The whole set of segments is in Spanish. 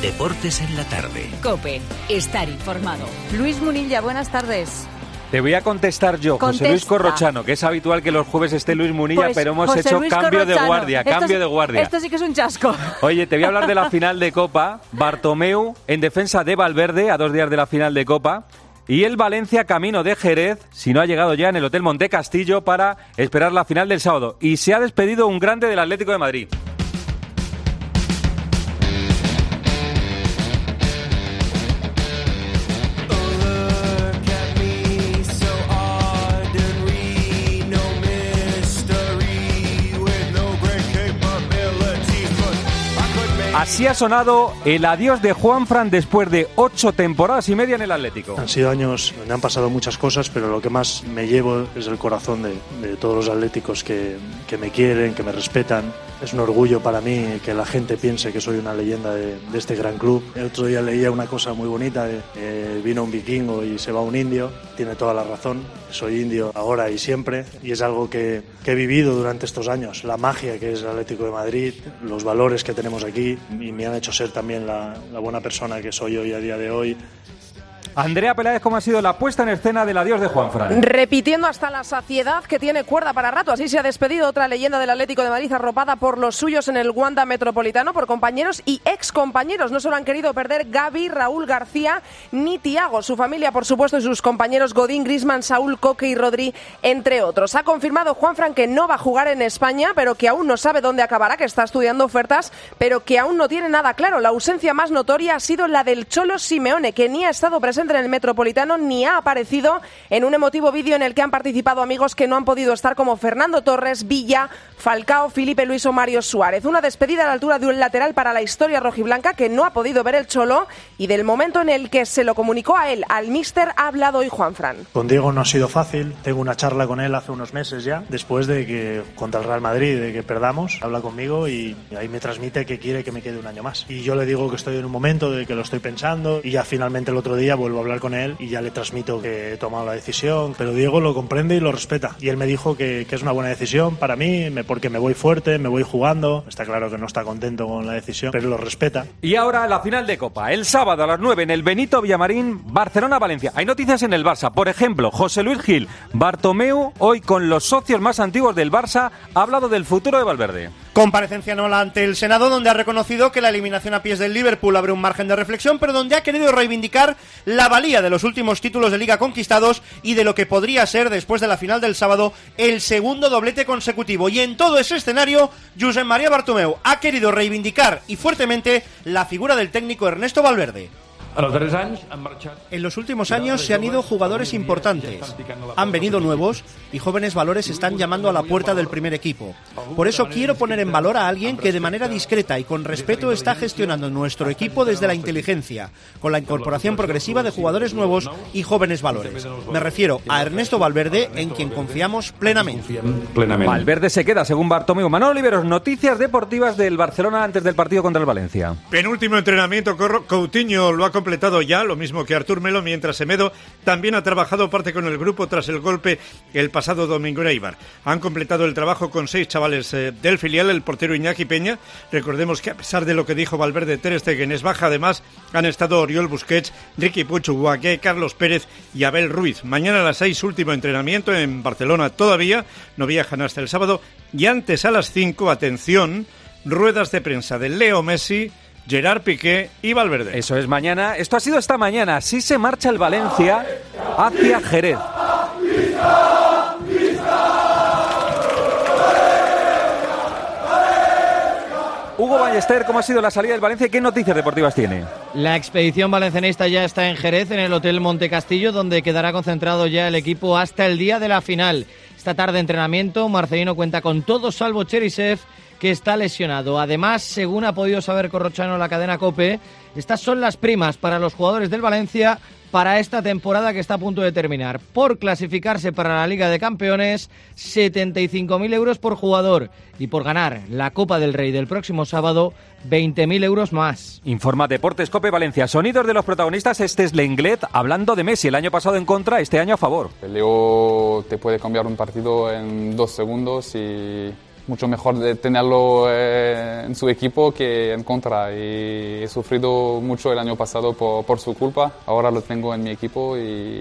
Deportes en la tarde. COPE. Estar informado. Luis Munilla, buenas tardes. Te voy a contestar yo, José Luis Corrochano, que es habitual que los jueves esté Luis Munilla, pues, pero hemos José hecho Luis cambio Corrochano. de guardia, Esto sí que es un chasco. Oye, te voy a hablar de la final de Copa. Bartomeu en defensa de Valverde a 2 días de la final de Copa. Y el Valencia camino de Jerez, si no ha llegado ya en el Hotel Montecastillo, para esperar la final del sábado. Y se ha despedido un grande del Atlético de Madrid. Así ha sonado el adiós de Juanfran después de 8 temporadas y media en el Atlético. Han sido años donde han pasado muchas cosas, pero lo que más me llevo es el corazón de todos los atléticos que me quieren, que me respetan. Es un orgullo para mí que la gente piense que soy una leyenda de este gran club. El otro día leía una cosa muy bonita, vino un vikingo y se va un indio. Tiene toda la razón, soy indio ahora y siempre, y es algo que he vivido durante estos años. La magia que es el Atlético de Madrid, los valores que tenemos aquí, y me han hecho ser también la buena persona que soy hoy a día de hoy. Andrea Peláez, ¿cómo ha sido la puesta en escena del adiós de Juanfran? Repitiendo hasta la saciedad que tiene cuerda para rato. Así se ha despedido otra leyenda del Atlético de Madrid, arropada por los suyos en el Wanda Metropolitano, por compañeros y excompañeros. No se lo han querido perder Gavi, Raúl García ni Thiago. Su familia, por supuesto, y sus compañeros Godín, Griezmann, Saúl, Coque y Rodri, entre otros. Ha confirmado Juanfran que no va a jugar en España, pero que aún no sabe dónde acabará, que está estudiando ofertas, pero que aún no tiene nada claro. La ausencia más notoria ha sido la del Cholo Simeone, que ni ha estado presente en el Metropolitano ni ha aparecido en un emotivo vídeo en el que han participado amigos que no han podido estar, como Fernando Torres, Villa, Falcao, Felipe Luis o Mario Suárez. Una despedida a la altura de un lateral para la historia rojiblanca que no ha podido ver el Cholo, y del momento en el que se lo comunicó a él, al míster, ha hablado hoy Juanfran. Con Diego no ha sido fácil. Tengo una charla con él hace unos meses ya, después de que contra el Real Madrid, de que perdamos. Habla conmigo y ahí me transmite que quiere que me quede un año más. Y yo le digo que estoy en un momento de que lo estoy pensando, y ya finalmente el otro día vuelvo a hablar con él y ya le transmito que he tomado la decisión. Pero Diego lo comprende y lo respeta. Y él me dijo que es una buena decisión para mí, porque me voy fuerte, me voy jugando. Está claro que no está contento con la decisión, pero lo respeta. Y ahora la final de Copa. El sábado a las 9 en el Benito Villamarín, Barcelona-Valencia. Hay noticias en el Barça. Por ejemplo, José Luis Gil. Bartomeu, hoy con los socios más antiguos del Barça, ha hablado del futuro de Valverde. Comparecencia nula ante el Senado, donde ha reconocido que la eliminación a pies del Liverpool abre un margen de reflexión, pero donde ha querido reivindicar la valía de los últimos títulos de Liga conquistados y de lo que podría ser, después de la final del sábado, el segundo doblete consecutivo. Y en todo ese escenario, Josep María Bartomeu ha querido reivindicar y fuertemente la figura del técnico Ernesto Valverde. En los últimos años se han ido jugadores importantes, han venido nuevos y jóvenes valores están llamando a la puerta del primer equipo. Por eso quiero poner en valor a alguien que de manera discreta y con respeto está gestionando nuestro equipo desde la inteligencia, con la incorporación progresiva de jugadores nuevos y jóvenes valores. Me refiero a Ernesto Valverde, en quien confiamos plenamente. Valverde se queda, según Bartomeu. Manolo Oliveros, noticias deportivas del Barcelona antes del partido contra el Valencia. Penúltimo entrenamiento, Coutinho lo ha completado ya, lo mismo que Artur Melo, mientras Semedo también ha trabajado parte con el grupo tras el golpe el pasado domingo en Eibar. Han completado el trabajo con 6 chavales del filial, el portero Iñaki Peña. Recordemos que a pesar de lo que dijo Valverde, Ter Stegen es baja. Además han estado Oriol Busquets, Riqui Puig, Guagué, Carlos Pérez y Abel Ruiz. Mañana a las 6, último entrenamiento en Barcelona todavía, no viajan hasta el sábado. Y antes a las 5, atención, ruedas de prensa de Leo Messi, Gerard Piqué y Valverde. Eso es mañana. Esto ha sido esta mañana. Así se marcha el Valencia hacia Jerez. Hugo Ballester, ¿cómo ha sido la salida del Valencia y qué noticias deportivas tiene? La expedición valencianista ya está en Jerez, en el Hotel Montecastillo, donde quedará concentrado ya el equipo hasta el día de la final. Esta tarde entrenamiento, Marcelino cuenta con todo salvo Cherisev, que está lesionado. Además, según ha podido saber Corrochano en la cadena COPE, estas son las primas para los jugadores del Valencia para esta temporada que está a punto de terminar. Por clasificarse para la Liga de Campeones, 75.000 euros por jugador. Y por ganar la Copa del Rey del próximo sábado, 20.000 euros más. Informa Deportes COPE Valencia. Sonidos de los protagonistas. Este es Lenglet hablando de Messi. El año pasado en contra, este año a favor. Leo te puede cambiar un partido en 2 segundos y mucho mejor de tenerlo en su equipo que en contra, y he sufrido mucho el año pasado por su culpa. Ahora lo tengo en mi equipo y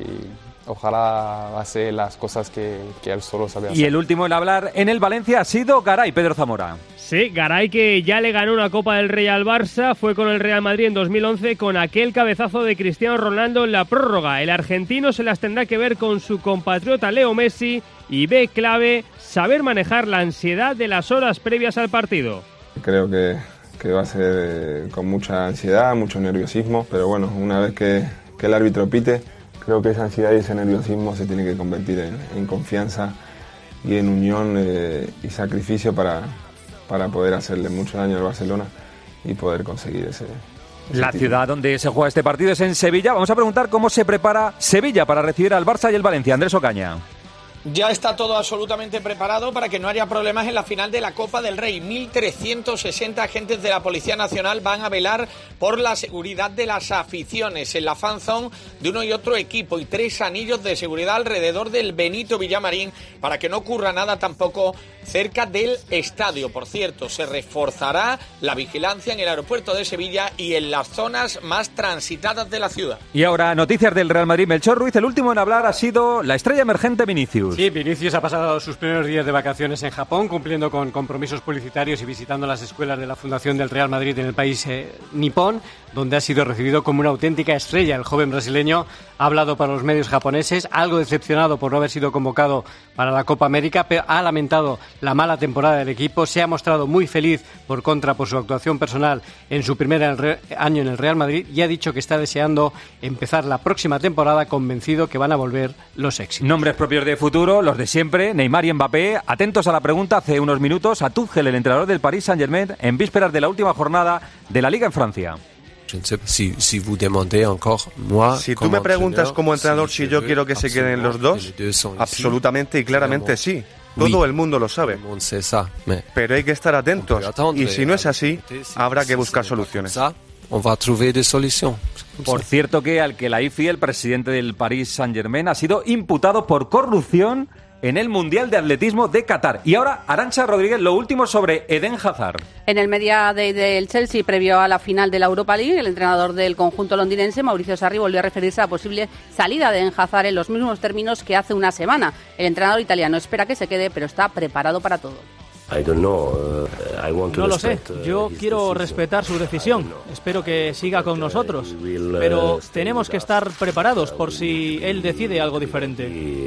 ojalá hace las cosas que él solo sabe hacer. Y el último en hablar en el Valencia ha sido Garay, Pedro Zamora. Sí, Garay, que ya le ganó una Copa del Rey al Barça, fue con el Real Madrid en 2011 con aquel cabezazo de Cristiano Ronaldo en la prórroga. El argentino se las tendrá que ver con su compatriota Leo Messi y ve clave saber manejar la ansiedad de las horas previas al partido. Creo que va a ser con mucha ansiedad, mucho nerviosismo, pero bueno, una vez que el árbitro pite, creo que esa ansiedad y ese nerviosismo se tiene que convertir en confianza y en unión y sacrificio para poder hacerle mucho daño al Barcelona y poder conseguir ese La título. ciudad donde se juega este partido es en Sevilla. Vamos a preguntar cómo se prepara Sevilla para recibir al Barça y el Valencia. Andrés Ocaña. Ya está todo absolutamente preparado para que no haya problemas en la final de la Copa del Rey. 1.360 agentes de la Policía Nacional van a velar por la seguridad de las aficiones en la fan zone de uno y otro equipo, y 3 anillos de seguridad alrededor del Benito Villamarín para que no ocurra nada tampoco cerca del estadio. Por cierto, se reforzará la vigilancia en el aeropuerto de Sevilla y en las zonas más transitadas de la ciudad. Y ahora, noticias del Real Madrid. Melchor Ruiz, el último en hablar ha sido la estrella emergente Vinicius. Sí, Vinicius ha pasado sus primeros días de vacaciones en Japón, cumpliendo con compromisos publicitarios y visitando las escuelas de la Fundación del Real Madrid en el país nipón, donde ha sido recibido como una auténtica estrella. El joven brasileño ha hablado para los medios japoneses, algo decepcionado por no haber sido convocado para la Copa América, pero ha lamentado la mala temporada del equipo, se ha mostrado muy feliz por su actuación personal en su primer año en el Real Madrid y ha dicho que está deseando empezar la próxima temporada, convencido que van a volver los éxitos. Nombres propios de futuro, los de siempre, Neymar y Mbappé. Atentos a la pregunta hace unos minutos a Tuchel, el entrenador del Paris Saint-Germain, en vísperas de la última jornada de la Liga en Francia. Si tú me preguntas como entrenador si yo quiero que se queden los dos, absolutamente y claramente sí. Todo el mundo lo sabe. Pero hay que estar atentos. Y si no es así, habrá que buscar soluciones. Por cierto que Al-Khelaifi, el presidente del Paris Saint-Germain, ha sido imputado por corrupción en el Mundial de Atletismo de Qatar. Y ahora, Arantxa Rodríguez, lo último sobre Eden Hazard. En el Media Day del Chelsea, previo a la final de la Europa League, el entrenador del conjunto londinense, Mauricio Sarri, volvió a referirse a la posible salida de Eden Hazard en los mismos términos que hace una semana. El entrenador italiano espera que se quede, pero está preparado para todo. No lo sé, yo quiero respetar su decisión, espero que siga con nosotros, pero tenemos que estar preparados por si él decide algo diferente.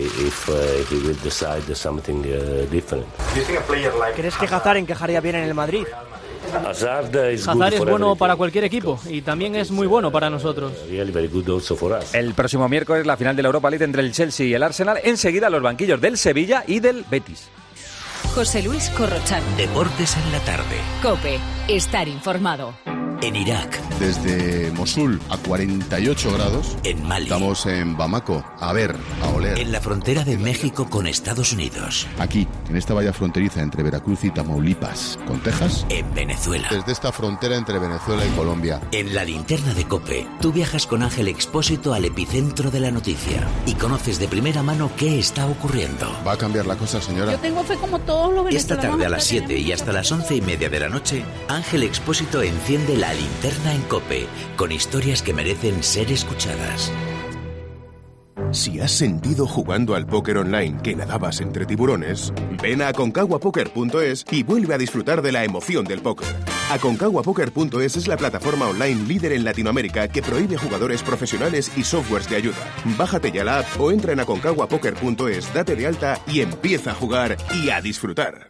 ¿Crees que Hazard encajaría bien en el Madrid? Hazard es bueno para cualquier equipo y también es muy bueno para nosotros. El próximo miércoles la final de la Europa League entre el Chelsea y el Arsenal, enseguida los banquillos del Sevilla y del Betis. José Luis Corrochano. Deportes en la tarde. COPE. Estar informado. En Irak. Desde Mosul a 48 grados. En Mali. Estamos en Bamako. A ver, a oler. En la frontera de México con Estados Unidos. Aquí, en esta valla fronteriza entre Veracruz y Tamaulipas, con Texas. En Venezuela. Desde esta frontera entre Venezuela y Colombia. En la linterna de COPE, tú viajas con Ángel Expósito al epicentro de la noticia y conoces de primera mano qué está ocurriendo. ¿Va a cambiar la cosa, señora? Yo tengo fe como todos los venezolanos. Esta tarde a las 7 y hasta las 11:30 de la noche, Ángel Expósito enciende la linterna en COPE, con historias que merecen ser escuchadas. Si has sentido jugando al póker online que nadabas entre tiburones, ven a AconcaguaPoker.es y vuelve a disfrutar de la emoción del póker. AconcaguaPoker.es es la plataforma online líder en Latinoamérica que prohíbe jugadores profesionales y softwares de ayuda. Bájate ya la app o entra en AconcaguaPoker.es, date de alta y empieza a jugar y a disfrutar.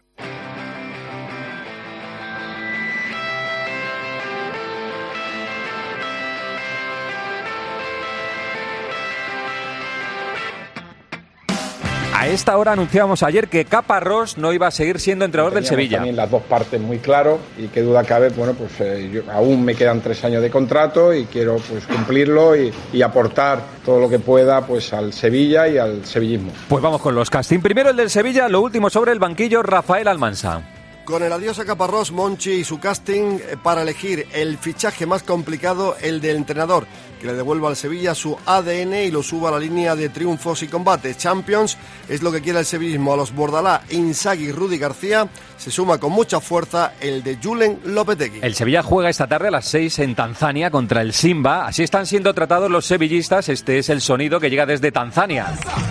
A esta hora anunciábamos ayer que Caparrós no iba a seguir siendo entrenador del Sevilla. También las dos partes muy claro y qué duda cabe, yo, aún me quedan 3 años de contrato y quiero cumplirlo y aportar todo lo que pueda al Sevilla y al sevillismo. Pues vamos con los casting. Primero el del Sevilla, lo último sobre el banquillo, Rafael Almansa. Con el adiós a Caparrós, Monchi y su casting para elegir el fichaje más complicado, el del entrenador, que le devuelva al Sevilla su ADN y lo suba a la línea de triunfos y combates. Champions es lo que quiere el sevillismo. A los Bordalás, Inzaghi y Rudi García se suma con mucha fuerza el de Julen Lopetegui. El Sevilla juega esta tarde a las 6 en Tanzania contra el Simba. Así están siendo tratados los sevillistas. Este es el sonido que llega desde Tanzania.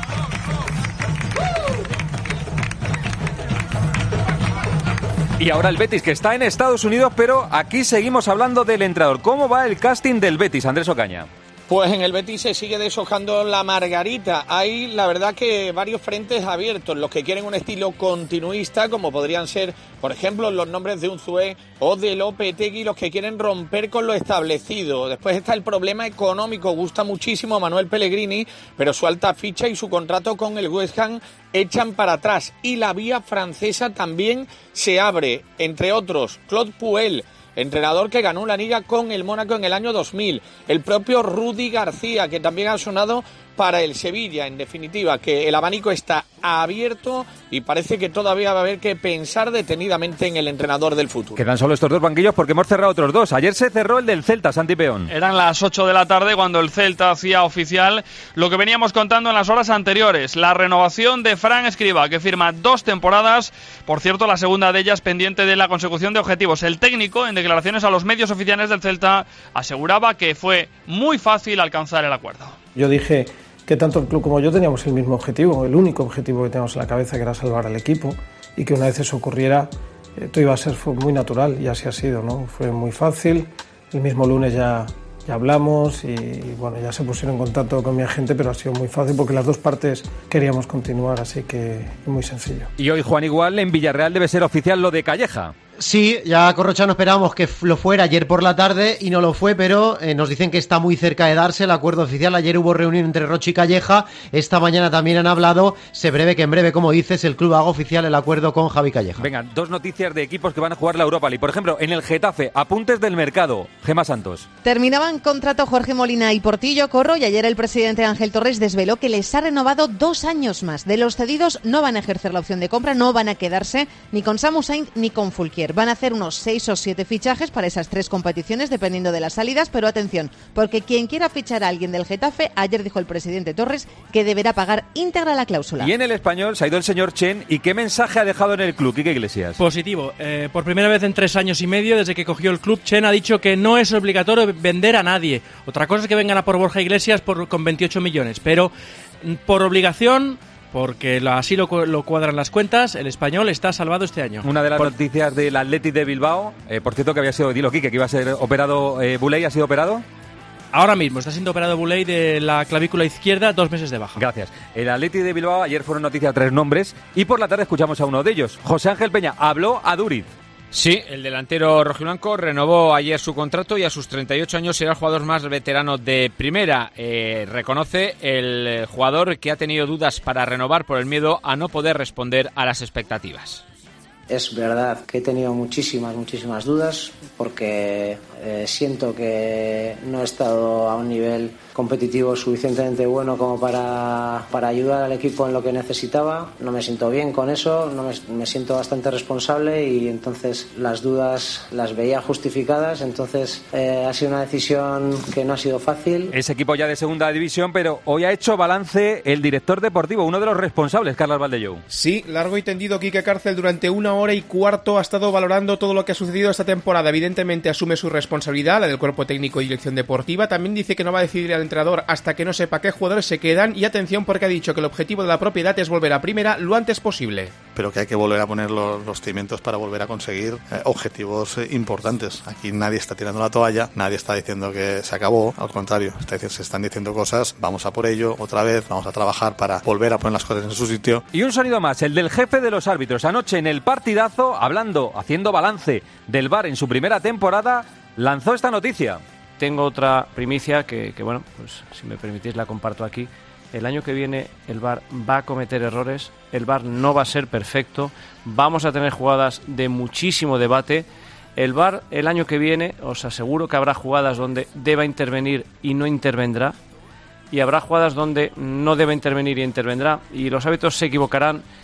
Y ahora el Betis, que está en Estados Unidos, pero aquí seguimos hablando del entrenador. ¿Cómo va el casting del Betis, Andrés Ocaña? Pues en el Betis se sigue deshojando la margarita. Hay, la verdad, que varios frentes abiertos. Los que quieren un estilo continuista, como podrían ser, por ejemplo, los nombres de Unzué o de Lopetegui, los que quieren romper con lo establecido. Después está el problema económico. Gusta muchísimo a Manuel Pellegrini, pero su alta ficha y su contrato con el West Ham echan para atrás. Y la vía francesa también se abre. Entre otros, Claude Puel, entrenador que ganó la Liga con el Mónaco en el año 2000. El propio Rudi García, que también ha sonado para el Sevilla. En definitiva, que el abanico está abierto y parece que todavía va a haber que pensar detenidamente en el entrenador del futuro. Quedan solo estos dos banquillos porque hemos cerrado otros dos. Ayer se cerró el del Celta, Santi Peón. Eran las 8 de la tarde cuando el Celta hacía oficial lo que veníamos contando en las horas anteriores. La renovación de Fran Escribá, que firma 2 temporadas. Por cierto, la segunda de ellas pendiente de la consecución de objetivos. El técnico, en declaraciones a los medios oficiales del Celta, aseguraba que fue muy fácil alcanzar el acuerdo. Yo dije que tanto el club como yo teníamos el mismo objetivo, el único objetivo que teníamos en la cabeza, que era salvar al equipo, y que una vez eso ocurriera, esto iba a ser muy natural, y así ha sido, ¿no? Fue muy fácil. El mismo lunes ya hablamos y bueno, ya se pusieron en contacto con mi agente, pero ha sido muy fácil porque las dos partes queríamos continuar, así que muy sencillo. Y hoy, Juan, igual en Villarreal debe ser oficial lo de Calleja. Sí, ya Corrochano esperábamos que lo fuera ayer por la tarde y no lo fue, pero nos dicen que está muy cerca de darse el acuerdo oficial. Ayer hubo reunión entre Roche y Calleja, esta mañana también han hablado, se prevé que en breve, como dices, el club haga oficial el acuerdo con Javi Calleja. Venga, dos noticias de equipos que van a jugar la Europa League. Por ejemplo, en el Getafe, apuntes del mercado, Gemma Santos. Terminaban contrato Jorge Molina y Portillo, Corro, y ayer el presidente Ángel Torres desveló que les ha renovado 2 años más. De los cedidos no van a ejercer la opción de compra, no van a quedarse ni con Samu Sainz ni con Fulquier. Van a hacer unos 6 o 7 fichajes para esas 3 competiciones, dependiendo de las salidas, pero atención, porque quien quiera fichar a alguien del Getafe, ayer dijo el presidente Torres que deberá pagar íntegra la cláusula. Y en el Español se ha ido el señor Chen, ¿y qué mensaje ha dejado en el club, Quique Iglesias? Positivo. Por primera vez en 3 años y medio, desde que cogió el club, Chen ha dicho que no es obligatorio vender a nadie. Otra cosa es que vengan a por Borja Iglesias con 28 millones, pero por obligación, porque así lo cuadran las cuentas, el Español está salvado este año. Una de las noticias del Athletic de Bilbao, por cierto, que había sido, dilo Quique, que iba a ser operado, Buley, ¿ha sido operado? Ahora mismo está siendo operado Buley de la clavícula izquierda, 2 meses de baja. Gracias. El Athletic de Bilbao, ayer fueron noticias 3 nombres y por la tarde escuchamos a uno de ellos. José Ángel Peña habló a Duriz. Sí, el delantero rojiblanco renovó ayer su contrato y a sus 38 años será el jugador más veterano de primera. Reconoce el jugador que ha tenido dudas para renovar por el miedo a no poder responder a las expectativas. Es verdad que he tenido muchísimas dudas porque siento que no he estado a un nivel competitivo suficientemente bueno como para ayudar al equipo en lo que necesitaba. No me siento bien con eso, me siento bastante responsable y entonces las dudas las veía justificadas. Entonces ha sido una decisión que no ha sido fácil. Ese equipo ya de segunda división, pero hoy ha hecho balance el director deportivo, uno de los responsables, Carlos Valdellou. Sí, largo y tendido Quique Cárcel durante 1 hora y cuarto ha estado valorando todo lo que ha sucedido esta temporada. Evidentemente asume su responsabilidad, la del cuerpo técnico y dirección deportiva. También dice que no va a decidir al entrenador hasta que no sepa qué jugadores se quedan, y atención porque ha dicho que el objetivo de la propiedad es volver a primera lo antes posible. Pero que hay que volver a poner los cimientos para volver a conseguir objetivos importantes. Aquí nadie está tirando la toalla, nadie está diciendo que se acabó, al contrario, se están diciendo cosas, vamos a por ello, otra vez, vamos a trabajar para volver a poner las cosas en su sitio. Y un sonido más, el del jefe de los árbitros. Anoche en el partidazo, haciendo balance del VAR en su primera temporada, lanzó esta noticia. Tengo otra primicia que bueno, pues si me permitís la comparto aquí. El año que viene el VAR va a cometer errores, el VAR no va a ser perfecto, vamos a tener jugadas de muchísimo debate. El VAR el año que viene, os aseguro que habrá jugadas donde deba intervenir y no intervendrá, y habrá jugadas donde no debe intervenir y intervendrá, y los árbitros se equivocarán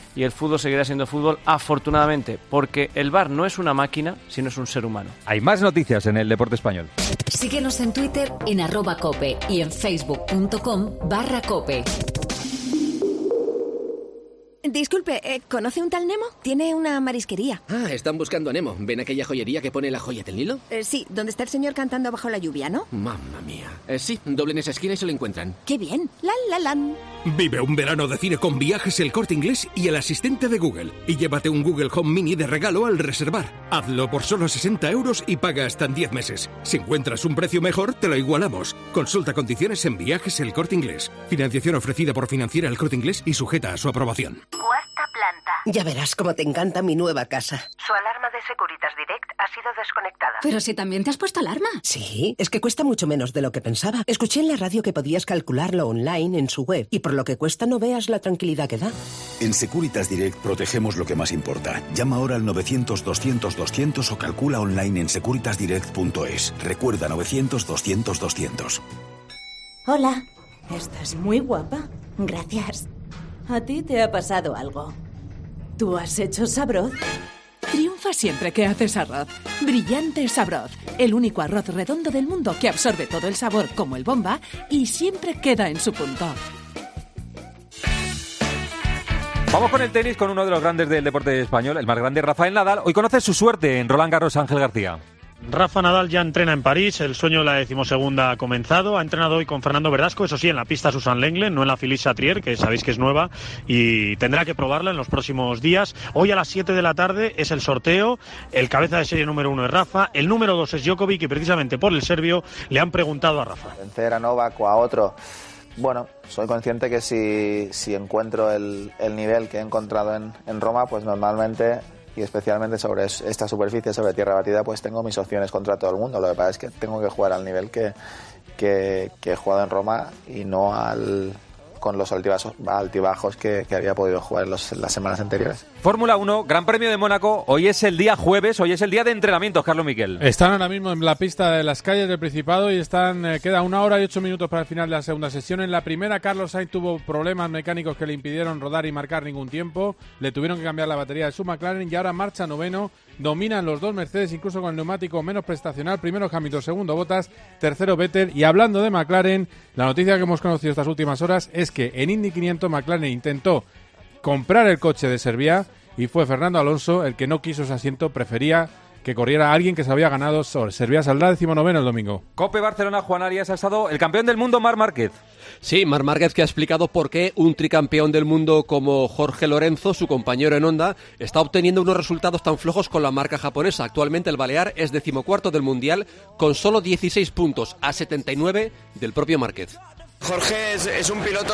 y el fútbol seguirá siendo fútbol, afortunadamente, porque el VAR no es una máquina, sino es un ser humano. Hay más noticias en el deporte español. Síguenos en Twitter en @cope y en facebook.com/cope. Disculpe, ¿conoce un tal Nemo? Tiene una marisquería. Ah, están buscando a Nemo. ¿Ven aquella joyería que pone la joya del Nilo? Sí, donde está el señor cantando bajo la lluvia, ¿no? Mamma mía. Sí, doblen esa esquina y se lo encuentran. ¡Qué bien! ¡Lan! Vive un verano de cine con Viajes El Corte Inglés y el asistente de Google. Y llévate un Google Home Mini de regalo al reservar. Hazlo por solo 60 € y paga hasta en 10 meses. Si encuentras un precio mejor, te lo igualamos. Consulta condiciones en Viajes El Corte Inglés. Financiación ofrecida por Financiera El Corte Inglés y sujeta a su aprobación. Cuarta planta. Ya verás cómo te encanta mi nueva casa. Su alarma de Securitas Direct ha sido desconectada. Pero si también te has puesto alarma. Sí, es que cuesta mucho menos de lo que pensaba. Escuché en la radio que podías calcularlo online en su web y por lo que cuesta no veas la tranquilidad que da. En Securitas Direct protegemos lo que más importa. Llama ahora al 900-200-200 o calcula online en securitasdirect.es. Recuerda 900-200-200. Hola, estás muy guapa. Gracias. ¿A ti te ha pasado algo? ¿Tú has hecho Sabroz? Triunfa siempre que haces arroz. Brillante Sabroz, el único arroz redondo del mundo que absorbe todo el sabor como el Bomba y siempre queda en su punto. Vamos con el tenis, con uno de los grandes del deporte español, el más grande, Rafael Nadal. Hoy conoce su suerte en Roland Garros, Ángel García. Rafa Nadal ya entrena en París, el sueño de la 12ª ha comenzado, ha entrenado hoy con Fernando Verdasco, eso sí, en la pista Susan Lenglen, no en la Philippe Chatrier, que sabéis que es nueva, y tendrá que probarla en los próximos días. Hoy a las 7 de la tarde es el sorteo, el cabeza de serie número 1 es Rafa, el número 2 es Djokovic, y precisamente por el serbio le han preguntado a Rafa. Vencer a Novak o a otro, bueno, soy consciente que si encuentro el nivel que he encontrado en Roma, pues normalmente, y especialmente sobre esta superficie, sobre tierra batida, pues tengo mis opciones contra todo el mundo. Lo que pasa es que tengo que jugar al nivel que he jugado en Roma y no con los altibajos que había podido jugar en las semanas anteriores. Fórmula 1, Gran Premio de Mónaco. Hoy es el día jueves, hoy es el día de entrenamientos, Carlos Miquel. Están ahora mismo en la pista de las calles del Principado y queda 1 hora y 8 minutos para el final de la segunda sesión. En la primera, Carlos Sainz tuvo problemas mecánicos que le impidieron rodar y marcar ningún tiempo. Le tuvieron que cambiar la batería de su McLaren y ahora marcha noveno. Dominan los dos Mercedes, incluso con el neumático menos prestacional. Primero Hamilton, segundo Bottas, tercero Vettel. Y hablando de McLaren, la noticia que hemos conocido estas últimas horas es que en Indy 500 McLaren intentó comprar el coche de Serbia y fue Fernando Alonso el que no quiso ese asiento, prefería que corriera alguien que se había ganado. Serbia saldrá 19º el domingo. Cope Barcelona, Juan Arias, ha estado el campeón del mundo, Marc Márquez. Sí, Marc Márquez, que ha explicado por qué un tricampeón del mundo como Jorge Lorenzo, su compañero en Honda, está obteniendo unos resultados tan flojos con la marca japonesa. Actualmente el balear es 14º del mundial con solo 16 puntos a 79 del propio Márquez. Jorge es un piloto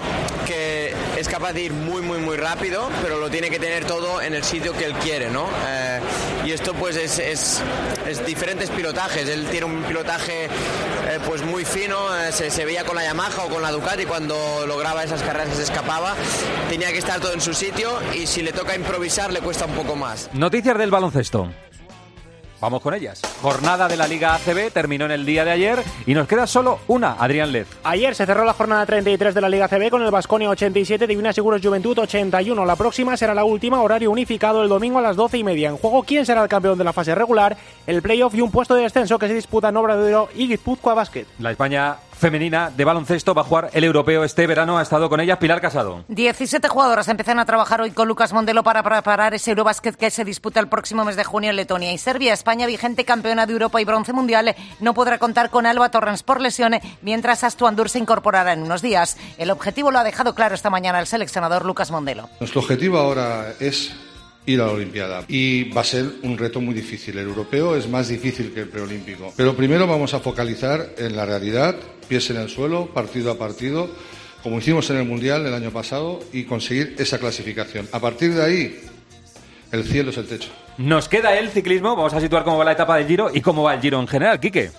que es capaz de ir muy rápido, pero lo tiene que tener todo en el sitio que él quiere, ¿no? Y esto pues es diferentes pilotajes. Él tiene un pilotaje pues muy fino, se veía con la Yamaha o con la Ducati cuando lograba esas carreras que se escapaba. Tenía que estar todo en su sitio y si le toca improvisar le cuesta un poco más. Noticias del baloncesto. Vamos con ellas. Jornada de la Liga ACB terminó en el día de ayer y nos queda solo una, Adrián Lez. Ayer se cerró la jornada 33 de la Liga ACB con el Baskonia 87, Divina Seguros Juventud 81. La próxima será la última, horario unificado el domingo a las 12:30. En juego, ¿quién será el campeón de la fase regular? El playoff y un puesto de descenso que se disputa en Obradoiro y Guipúzcoa Basket. La España femenina de baloncesto va a jugar el europeo este verano. Ha estado con ella Pilar Casado. 17 jugadoras empiezan a trabajar hoy con Lucas Mondelo para preparar ese Eurobasket que se disputa el próximo mes de junio en Letonia y Serbia. España, vigente campeona de Europa y bronce mundial, no podrá contar con Alba Torrens por lesión, mientras Astu Andur se incorporará en unos días. El objetivo lo ha dejado claro esta mañana el seleccionador Lucas Mondelo. Nuestro objetivo ahora es ir a la Olimpiada y va a ser un reto muy difícil. El europeo es más difícil que el preolímpico, pero primero vamos a focalizar en la realidad, pies en el suelo, partido a partido, como hicimos en el Mundial el año pasado, y conseguir esa clasificación. A partir de ahí, el cielo es el techo. Nos queda el ciclismo. Vamos a situar cómo va la etapa del Giro y cómo va el Giro en general, Quique.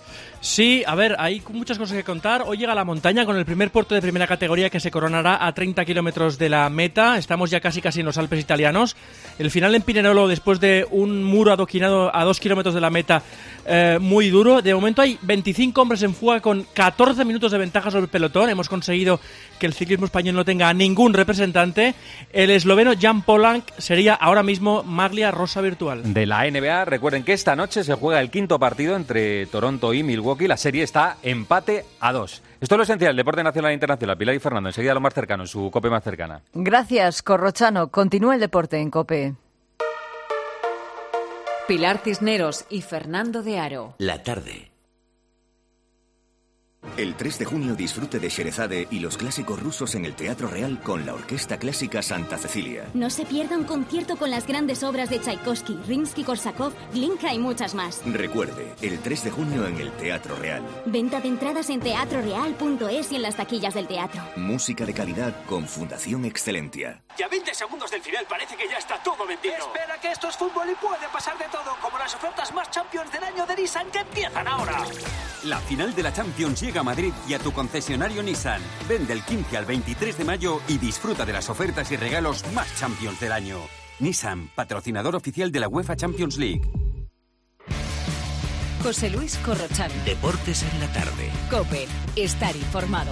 Sí, a ver, hay muchas cosas que contar. Hoy llega la montaña con el primer puerto de primera categoría que se coronará a 30 kilómetros de la meta. Estamos ya casi en los Alpes italianos. El final en Pinerolo, después de un muro adoquinado a 2 kilómetros de la meta, muy duro. De momento hay 25 hombres en fuga con 14 minutos de ventaja sobre el pelotón. Hemos conseguido que el ciclismo español no tenga ningún representante. El esloveno Jan Polanc sería ahora mismo maglia rosa virtual. De la NBA, recuerden que esta noche se juega el quinto partido entre Toronto y Milwaukee. La serie está empate a 2. Esto es lo esencial, el deporte nacional e internacional. Pilar y Fernando, enseguida lo más cercano, en su COPE más cercana. Gracias, Corrochano. Continúa el deporte en COPE. Pilar Cisneros y Fernando de Aro. La tarde. El 3 de junio disfrute de Sherezade y los clásicos rusos en el Teatro Real con la Orquesta Clásica Santa Cecilia. No se pierda un concierto con las grandes obras de Tchaikovsky, Rimsky-Korsakov, Glinka y muchas más. Recuerde, el 3 de junio en el Teatro Real. Venta de entradas en teatroreal.es y en las taquillas del teatro. Música de calidad con Fundación Excelentia. Y a 20 segundos del final parece que ya está todo vendido. Espera, que esto es fútbol y puede pasar de todo, como las ofertas más Champions del año de Nissan que empiezan ahora. La final de la Champions llega a Madrid y a tu concesionario Nissan. Ven del 15 al 23 de mayo y disfruta de las ofertas y regalos más Champions del año. Nissan, patrocinador oficial de la UEFA Champions League. José Luis Corrochano. Deportes en la tarde. COPE. Estar informado.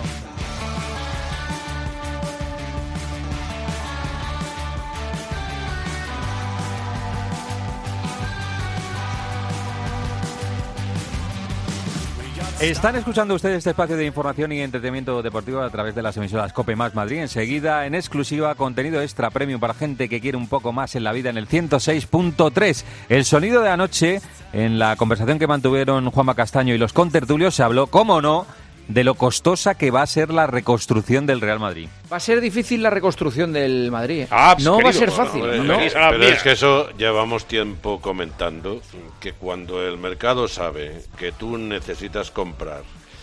Están escuchando ustedes este espacio de información y entretenimiento deportivo a través de las emisoras COPE más Madrid. Enseguida, en exclusiva, contenido extra premium para gente que quiere un poco más en la vida en el 106.3. El sonido de anoche, en la conversación que mantuvieron Juanma Castaño y los contertulios, se habló, cómo no, de lo costosa que va a ser la reconstrucción del Real Madrid. Va a ser difícil la reconstrucción del Madrid. No va a ser fácil. No. Pero es que eso llevamos tiempo comentando, que cuando el mercado sabe que tú necesitas comprar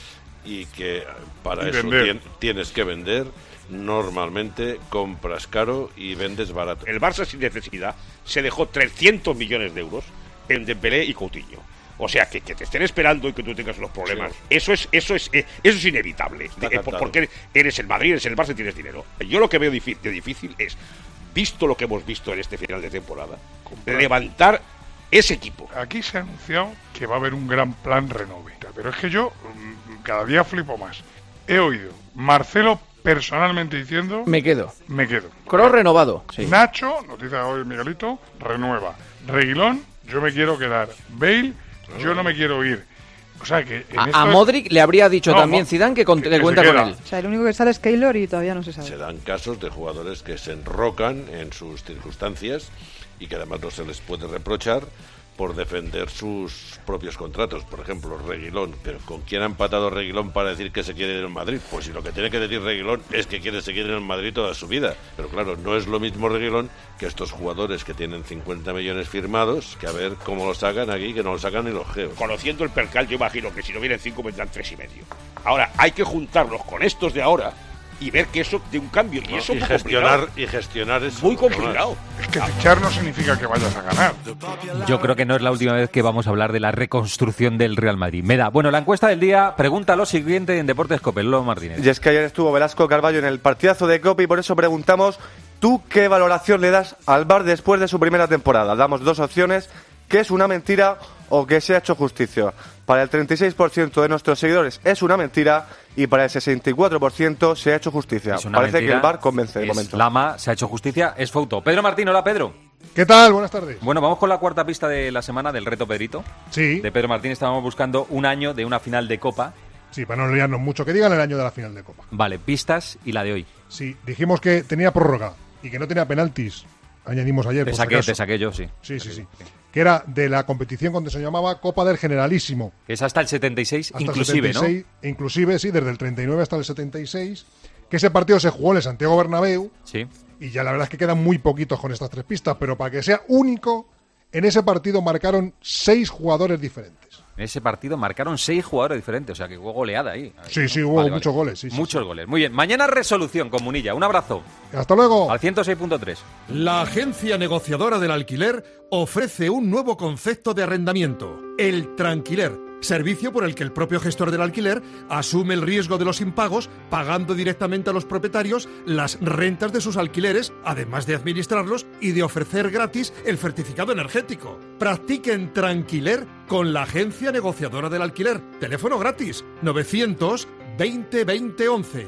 y que para eso tienes que vender, normalmente compras caro y vendes barato. El Barça, sin necesidad, se dejó 300 millones de euros en Dembélé y Coutinho. O sea, que te estén esperando y que tú tengas los problemas. Sí. Eso es inevitable. Porque eres el Madrid, eres el Barça y tienes dinero. Yo lo que veo de difícil es, visto lo que hemos visto en este final de temporada, levantar ese equipo. Aquí se ha anunciado que va a haber un gran plan renove. Pero es que yo cada día flipo más. He oído Marcelo personalmente diciendo... Me quedo. Kroos renovado. Sí. Nacho, noticia hoy Miguelito, renueva. Reguilón, yo me quiero quedar. Bale... Yo no me quiero ir. O sea que a Modric le habría dicho también Zidane que cuenta con él. O sea, el único que sale es Keylor y todavía no se sabe. Se dan casos de jugadores que se enrocan en sus circunstancias y que además no se les puede reprochar por defender sus propios contratos. Por ejemplo, Reguilón. ¿Pero con quién ha empatado Reguilón para decir que se quiere ir en Madrid? Pues si lo que tiene que decir Reguilón es que seguir en Madrid toda su vida. Pero claro, no es lo mismo Reguilón que estos jugadores que tienen 50 millones firmados, que a ver cómo los sacan aquí, que no los sacan ni los geos. Conociendo el percal, yo imagino que si no vienen 5 vendrán 3,5. Ahora, hay que juntarlos con estos de ahora y ver que eso de un cambio. Y eso gestionar es muy complicado. Es que fichar no significa que vayas a ganar. Yo creo que no es la última vez que vamos a hablar de la reconstrucción del Real Madrid. Bueno, la encuesta del día pregunta lo siguiente en Deportes COPE, Lolo Martínez. Y es que ayer estuvo Velasco Carballo en el partidazo de COPE y por eso preguntamos, ¿tú qué valoración le das al VAR después de su primera temporada? Damos dos opciones, que es una mentira o que se ha hecho justicia. Para el 36% de nuestros seguidores es una mentira y para el 64% se ha hecho justicia. Parece mentira, que el VAR convence de momento. Lama, se ha hecho justicia, es foto. Pedro Martín, hola Pedro. ¿Qué tal? Buenas tardes. Bueno, vamos con la cuarta pista de la semana del reto Pedrito. Sí. De Pedro Martín estábamos buscando un año de una final de Copa. Sí, para no liarnos mucho, que digan el año de la final de Copa. Vale, pistas y la de hoy. Sí, dijimos que tenía prórroga y que no tenía penaltis. Añadimos ayer. Te saqué yo, sí. Sí. Que era de la competición cuando se llamaba Copa del Generalísimo. Que es hasta el 76, hasta inclusive, el 76, ¿no? Inclusive, sí, desde el 39 hasta el 76. Que ese partido se jugó en el Santiago Bernabéu. Sí. Y ya la verdad es que quedan muy poquitos con estas tres pistas, pero para que sea único, en ese partido marcaron 6 jugadores diferentes. En ese partido marcaron 6 jugadores diferentes, o sea que hubo goleada ahí. Sí, hubo muchos goles. Sí, muchos goles. Muy bien, mañana resolución con Munilla. Un abrazo. Hasta luego. Al 106.3. La agencia negociadora del alquiler ofrece un nuevo concepto de arrendamiento, el tranquiler. servicio por el que el propio gestor del alquiler asume el riesgo de los impagos, pagando directamente a los propietarios las rentas de sus alquileres, además de administrarlos y de ofrecer gratis el certificado energético. Practiquen Tranquiler con la agencia negociadora del alquiler. Teléfono gratis 900 20 20 11.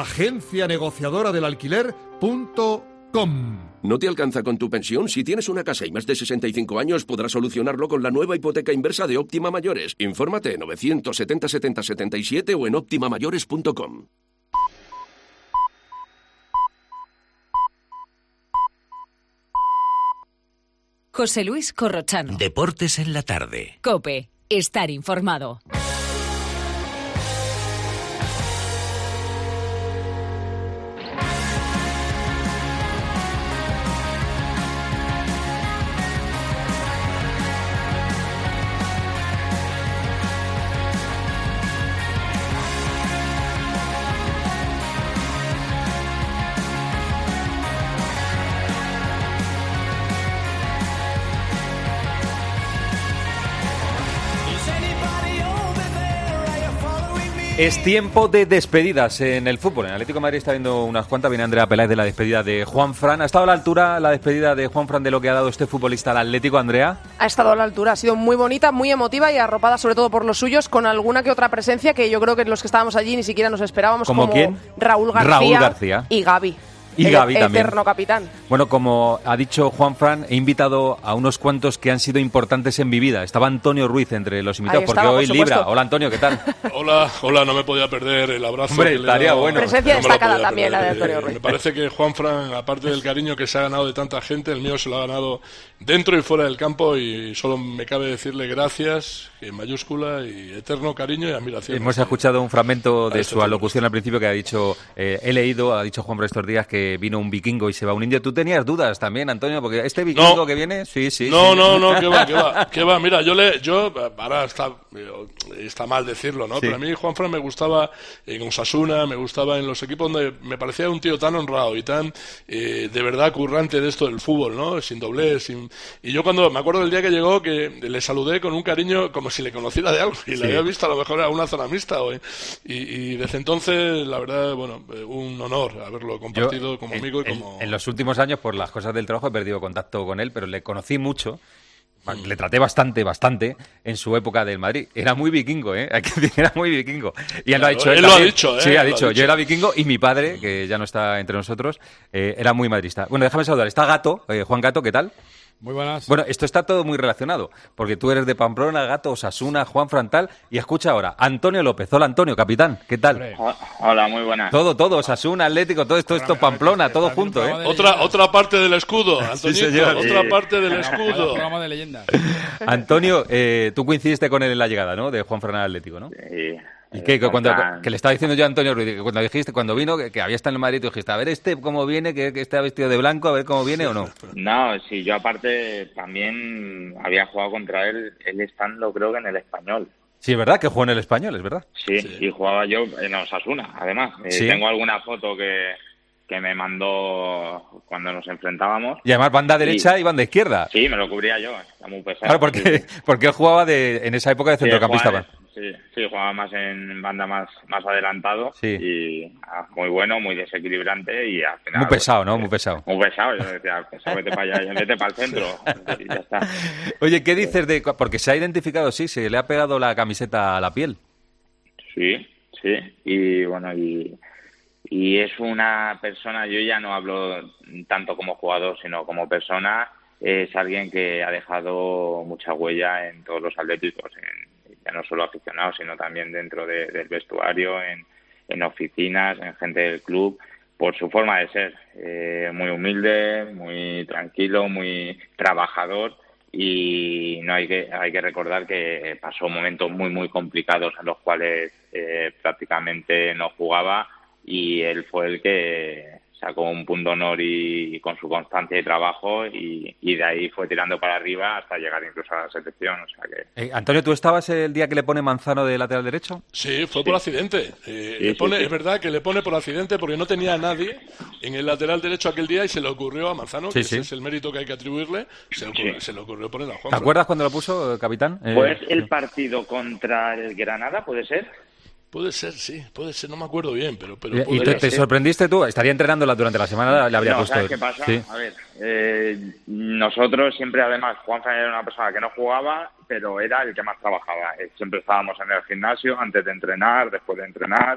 agencianegociadoradelalquiler.com. ¿No te alcanza con tu pensión? Si tienes una casa y más de 65 años, podrás solucionarlo con la nueva hipoteca inversa de Óptima Mayores. Infórmate en 970 70 77 o en optimamayores.com. José Luis Corrochano. Deportes en la tarde. COPE. Estar informado. Es tiempo de despedidas en el fútbol. En Atlético de Madrid está viendo unas cuantas. Viene Andrea Peláez de la despedida de Juanfran. ¿Ha estado a la altura la despedida de Juanfran de lo que ha dado este futbolista al Atlético, Andrea? Ha estado a la altura. Ha sido muy bonita, muy emotiva y arropada sobre todo por los suyos, con alguna que otra presencia que yo creo que los que estábamos allí ni siquiera nos esperábamos. ¿Como quién? Raúl García y Gavi. Y Gavi también. Eterno capitán. Bueno, como ha dicho Juanfran, he invitado a unos cuantos que han sido importantes en mi vida. Estaba Antonio Ruiz entre los invitados, porque hoy libra. Hola, Antonio, ¿qué tal? Hola, no me podía perder el abrazo. Hombre, estaría bueno. Presencia destacada también la de Antonio Ruiz. Me parece que Juanfran, aparte del cariño que se ha ganado de tanta gente, el mío se lo ha ganado dentro y fuera del campo, y solo me cabe decirle gracias, en mayúscula, y eterno cariño y admiración. Hemos escuchado un fragmento de su alocución al principio que ha dicho, ha dicho Juanfran estos días que vino un vikingo y se va un indio. ¿Tú tenías dudas también, Antonio? Porque este vikingo que viene, sí. No, que va. Mira, yo ahora está mal decirlo, ¿no? Sí. Pero a mí Juanfran me gustaba en Osasuna, me gustaba en los equipos donde me parecía un tío tan honrado y tan de verdad currante de esto del fútbol, ¿no? Sin doblez, y yo cuando me acuerdo del día que llegó, que le saludé con un cariño como si le conociera de algo y le había visto a lo mejor a una zona mixta y desde entonces, la verdad, bueno, un honor haberlo compartido conmigo. En los últimos años, por las cosas del trabajo, he perdido contacto con él, pero le conocí mucho. Le traté bastante en su época del Madrid. Era muy vikingo, ¿eh? Era muy vikingo. Y él lo ha dicho. Él lo ha dicho, ¿eh? Sí, ha dicho. Yo era vikingo y mi padre, que ya no está entre nosotros, era muy madrista. Bueno, déjame saludar. Está Gato, Juan Gato, ¿qué tal? Muy buenas. Bueno, esto está todo muy relacionado, porque tú eres de Pamplona, Gato, Osasuna, Juanfran tal, y escucha ahora, Antonio López. Hola, Antonio, capitán, ¿qué tal? Hola, muy buenas. Todo, Osasuna, Atlético, todo esto, Pamplona, todo junto, ¿eh? Otra parte del escudo, Antonio. Sí, otra parte del escudo. Programa de leyendas. Antonio, tú coincidiste con él en la llegada, ¿no? De Juanfran al Atlético, ¿no? Sí. ¿Y qué? Que le estaba diciendo yo a Antonio Ruiz, que cuando vino, que había estado en el Madrid, tú dijiste, a ver cómo viene, que está vestido de blanco, a ver cómo viene o no. No, sí, yo aparte también había jugado contra él estando creo que en el Español. Sí, es verdad que jugó en el Español, es verdad. Sí, y jugaba yo en Osasuna, además. ¿Sí? Tengo alguna foto que me mandó cuando nos enfrentábamos. Y además banda derecha y banda izquierda. Sí, me lo cubría yo, está muy pesado. Claro, porque él jugaba en esa época de centrocampista. Sí, jugaba más en banda más adelantado. Sí. Y muy bueno, muy desequilibrante y al final... Muy pesado, ¿no? Muy pesado. Muy pesado, yo decía, vete para allá, vete para el centro y ya está. Oye, ¿qué dices de...? Porque se ha identificado, sí, se le ha pegado la camiseta a la piel. Sí, y bueno, y es una persona, yo ya no hablo tanto como jugador, sino como persona, es alguien que ha dejado mucha huella en todos los atléticos, ya no solo aficionados, sino también dentro del vestuario, en oficinas, en gente del club, por su forma de ser, muy humilde, muy tranquilo, muy trabajador, y no hay que recordar que pasó momentos muy muy complicados en los cuales prácticamente no jugaba, y él fue el que sacó un punto honor y con su constancia y trabajo y de ahí fue tirando para arriba hasta llegar incluso a la selección. O sea que... Antonio, ¿tú estabas el día que le pone Manzano de lateral derecho? Sí, fue por accidente. Es verdad que le pone por accidente porque no tenía a nadie en el lateral derecho aquel día y se le ocurrió a Manzano, que ese es el mérito que hay que atribuirle, se le ocurrió poner a Juanfran. ¿Te acuerdas cuando lo puso, capitán? Pues el partido contra el Granada, ¿puede ser? Puede ser, sí, puede ser, no me acuerdo bien, pero ¿Y te sorprendiste tú? Estaría entrenándola durante la semana, le habría puesto... ¿Sabes qué pasa? Sí. A ver, nosotros siempre, además, Juanfran era una persona que no jugaba, pero era el que más trabajaba. Siempre estábamos en el gimnasio, antes de entrenar, después de entrenar,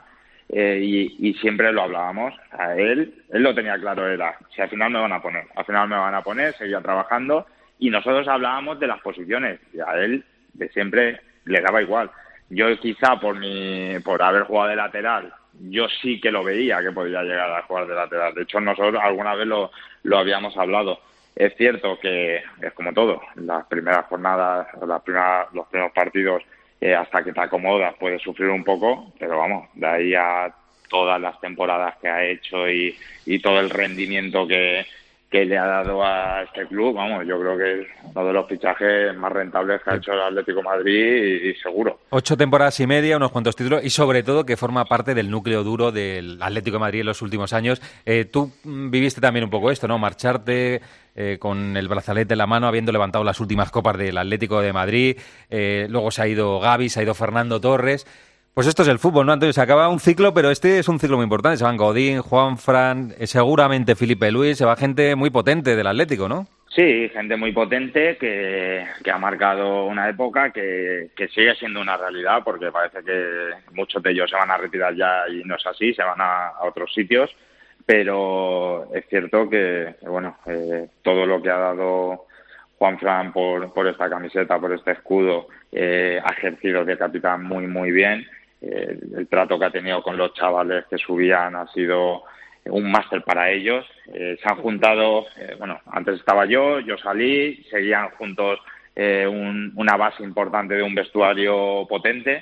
y siempre lo hablábamos. A él lo tenía claro, era, si al final me van a poner, seguía trabajando, y nosotros hablábamos de las posiciones, y a él de siempre le daba igual. Yo quizá por haber jugado de lateral, yo sí que lo veía que podía llegar a jugar de lateral. De hecho, nosotros alguna vez lo habíamos hablado. Es cierto que es como todo, las primeras jornadas, los primeros partidos, hasta que te acomodas puedes sufrir un poco, pero vamos, de ahí a todas las temporadas que ha hecho y todo el rendimiento que le ha dado a este club, vamos, yo creo que es uno de los fichajes más rentables que ha hecho el Atlético de Madrid y seguro. 8 temporadas y media, unos cuantos títulos y sobre todo que forma parte del núcleo duro del Atlético de Madrid en los últimos años. Tú viviste también un poco esto, ¿no? Marcharte con el brazalete en la mano, habiendo levantado las últimas copas del Atlético de Madrid, luego se ha ido Gavi, se ha ido Fernando Torres. Pues esto es el fútbol, ¿no, Antonio? Se acaba un ciclo, pero este es un ciclo muy importante. Se van Godín, Juanfran, seguramente Felipe Luis, se va gente muy potente del Atlético, ¿no? Sí, gente muy potente que ha marcado una época que sigue siendo una realidad, porque parece que muchos de ellos se van a retirar ya y no es así, se van a otros sitios, pero es cierto que bueno, todo lo que ha dado Juanfran por esta camiseta, por este escudo, ha ejercido de capitán muy, muy bien. El trato que ha tenido con los chavales que subían ha sido un máster para ellos. Se han juntado, antes estaba yo salí, seguían juntos una base importante de un vestuario potente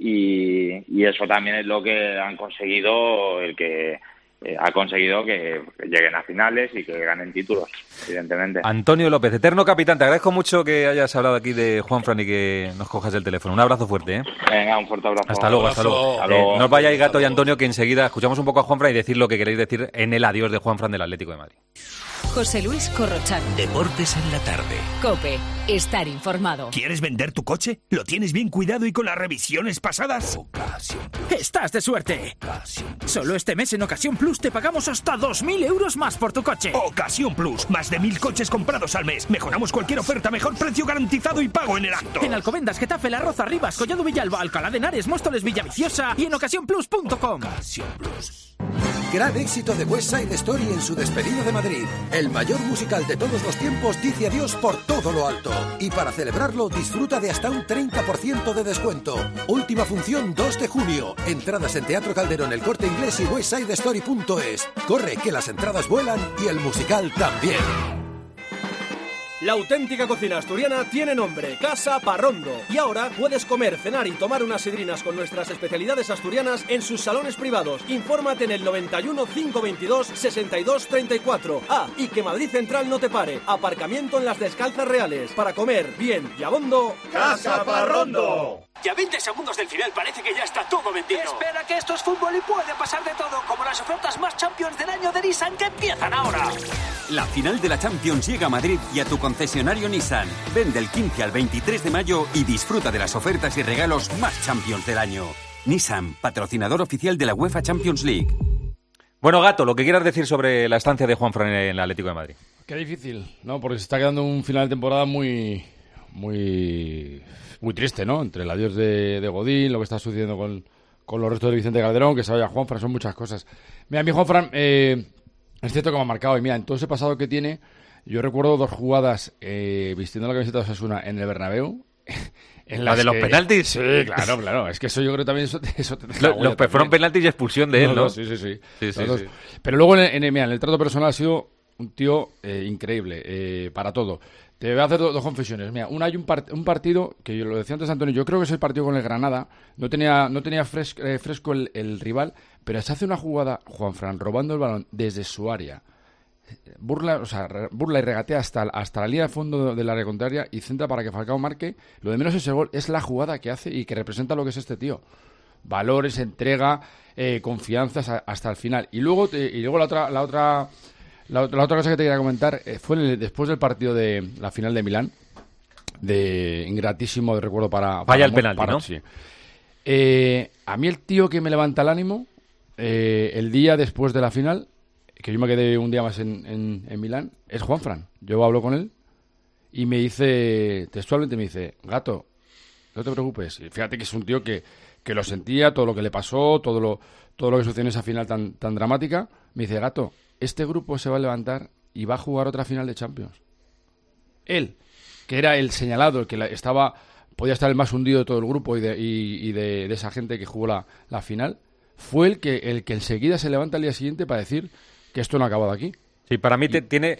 y eso también es lo que han conseguido, ha conseguido que lleguen a finales y que ganen títulos, evidentemente. Antonio López, eterno capitán, te agradezco mucho que hayas hablado aquí de Juanfran y que nos cojas el teléfono. Un abrazo fuerte, ¿eh? Venga, un fuerte abrazo. Hasta luego, hasta luego. No os vayáis, Gato y Antonio, que enseguida escuchamos un poco a Juanfran y decir lo que queréis decir en el adiós de Juanfran del Atlético de Madrid. José Luis Corrochano. Deportes en la tarde. COPE. Estar informado. ¿Quieres vender tu coche? ¿Lo tienes bien cuidado y con las revisiones pasadas? Ocasión Plus. ¡Estás de suerte! Ocasión Plus. Solo este mes en Ocasión Plus te pagamos hasta 2.000 euros más por tu coche. Ocasión Plus. Más de 1.000 coches comprados al mes. Mejoramos cualquier oferta, mejor precio garantizado y pago en el acto. En Alcobendas, Getafe, La Roza, Rivas, Collado Villalba, Alcalá de Henares, Móstoles, Villaviciosa y en ocasiónplus.com. Ocasión Plus. Gran éxito de West Side Story en su despedida de Madrid. El mayor musical de todos los tiempos dice adiós por todo lo alto. Y para celebrarlo, disfruta de hasta un 30% de descuento. Última función 2 de junio. Entradas en Teatro Calderón, El Corte Inglés y westsidestory.es. Corre, que las entradas vuelan y el musical también. La auténtica cocina asturiana tiene nombre, Casa Parrondo. Y ahora puedes comer, cenar y tomar unas sidrinas con nuestras especialidades asturianas en sus salones privados. Infórmate en el 91 522 62 34. Y que Madrid Central no te pare. Aparcamiento en las Descalzas Reales. Para comer bien y abondo, Casa Parrondo. Y a 20 segundos del final parece que ya está todo vendido. Espera, que esto es fútbol y puede pasar de todo, como las ofertas más Champions del año de Nissan que empiezan ahora. La final de la Champions llega a Madrid y a tu concesionario Nissan. Ven del 15 al 23 de mayo y disfruta de las ofertas y regalos más Champions del año. Nissan, patrocinador oficial de la UEFA Champions League. Bueno, Gato, lo que quieras decir sobre la estancia de Juanfran en el Atlético de Madrid. Qué difícil, ¿no? Porque se está quedando un final de temporada muy triste, ¿no? Entre el adiós de Godín, lo que está sucediendo con los restos de Vicente Calderón, que se vaya Juanfran, son muchas cosas. Mira, a mí Juanfran, es cierto que me ha marcado, y mira, en todo ese pasado que tiene, yo recuerdo 2 jugadas vistiendo la camiseta de Osasuna en el Bernabéu. En ¿La de los penaltis? Sí, claro. Es que eso yo creo también eso fueron penaltis y expulsión de él, ¿no? Sí. Pero luego en el trato personal ha sido un tío increíble para todo. Te voy a hacer dos confesiones. Mira, hay un partido, que lo decía antes Antonio, yo creo que es el partido con el Granada, no tenía fresco el rival, pero se hace una jugada, Juanfran, robando el balón desde su área, burla y regatea hasta la línea de fondo de la área contraria y centra para que Falcao marque. Lo de menos ese gol es la jugada que hace y que representa lo que es este tío. Valores, entrega, confianza hasta el final. Y luego la otra cosa que te quería comentar fue después del partido de la final de Milán, de ingratísimo de recuerdo para el penalti, ¿no? Sí. A mí el tío que me levanta el ánimo el día después de la final, que yo me quedé un día más en Milán, es Juanfran. Yo hablo con él y me dice, textualmente me dice, Gato, no te preocupes. Y fíjate que es un tío que lo sentía, todo lo que le pasó, todo lo que sucedió en esa final tan dramática. Me dice, Gato, este grupo se va a levantar y va a jugar otra final de Champions. Él, que era el señalado, el que podía estar el más hundido de todo el grupo y de esa gente que jugó la final, fue el que enseguida se levanta al día siguiente para decir que esto no ha acabado aquí. Sí, para mí tiene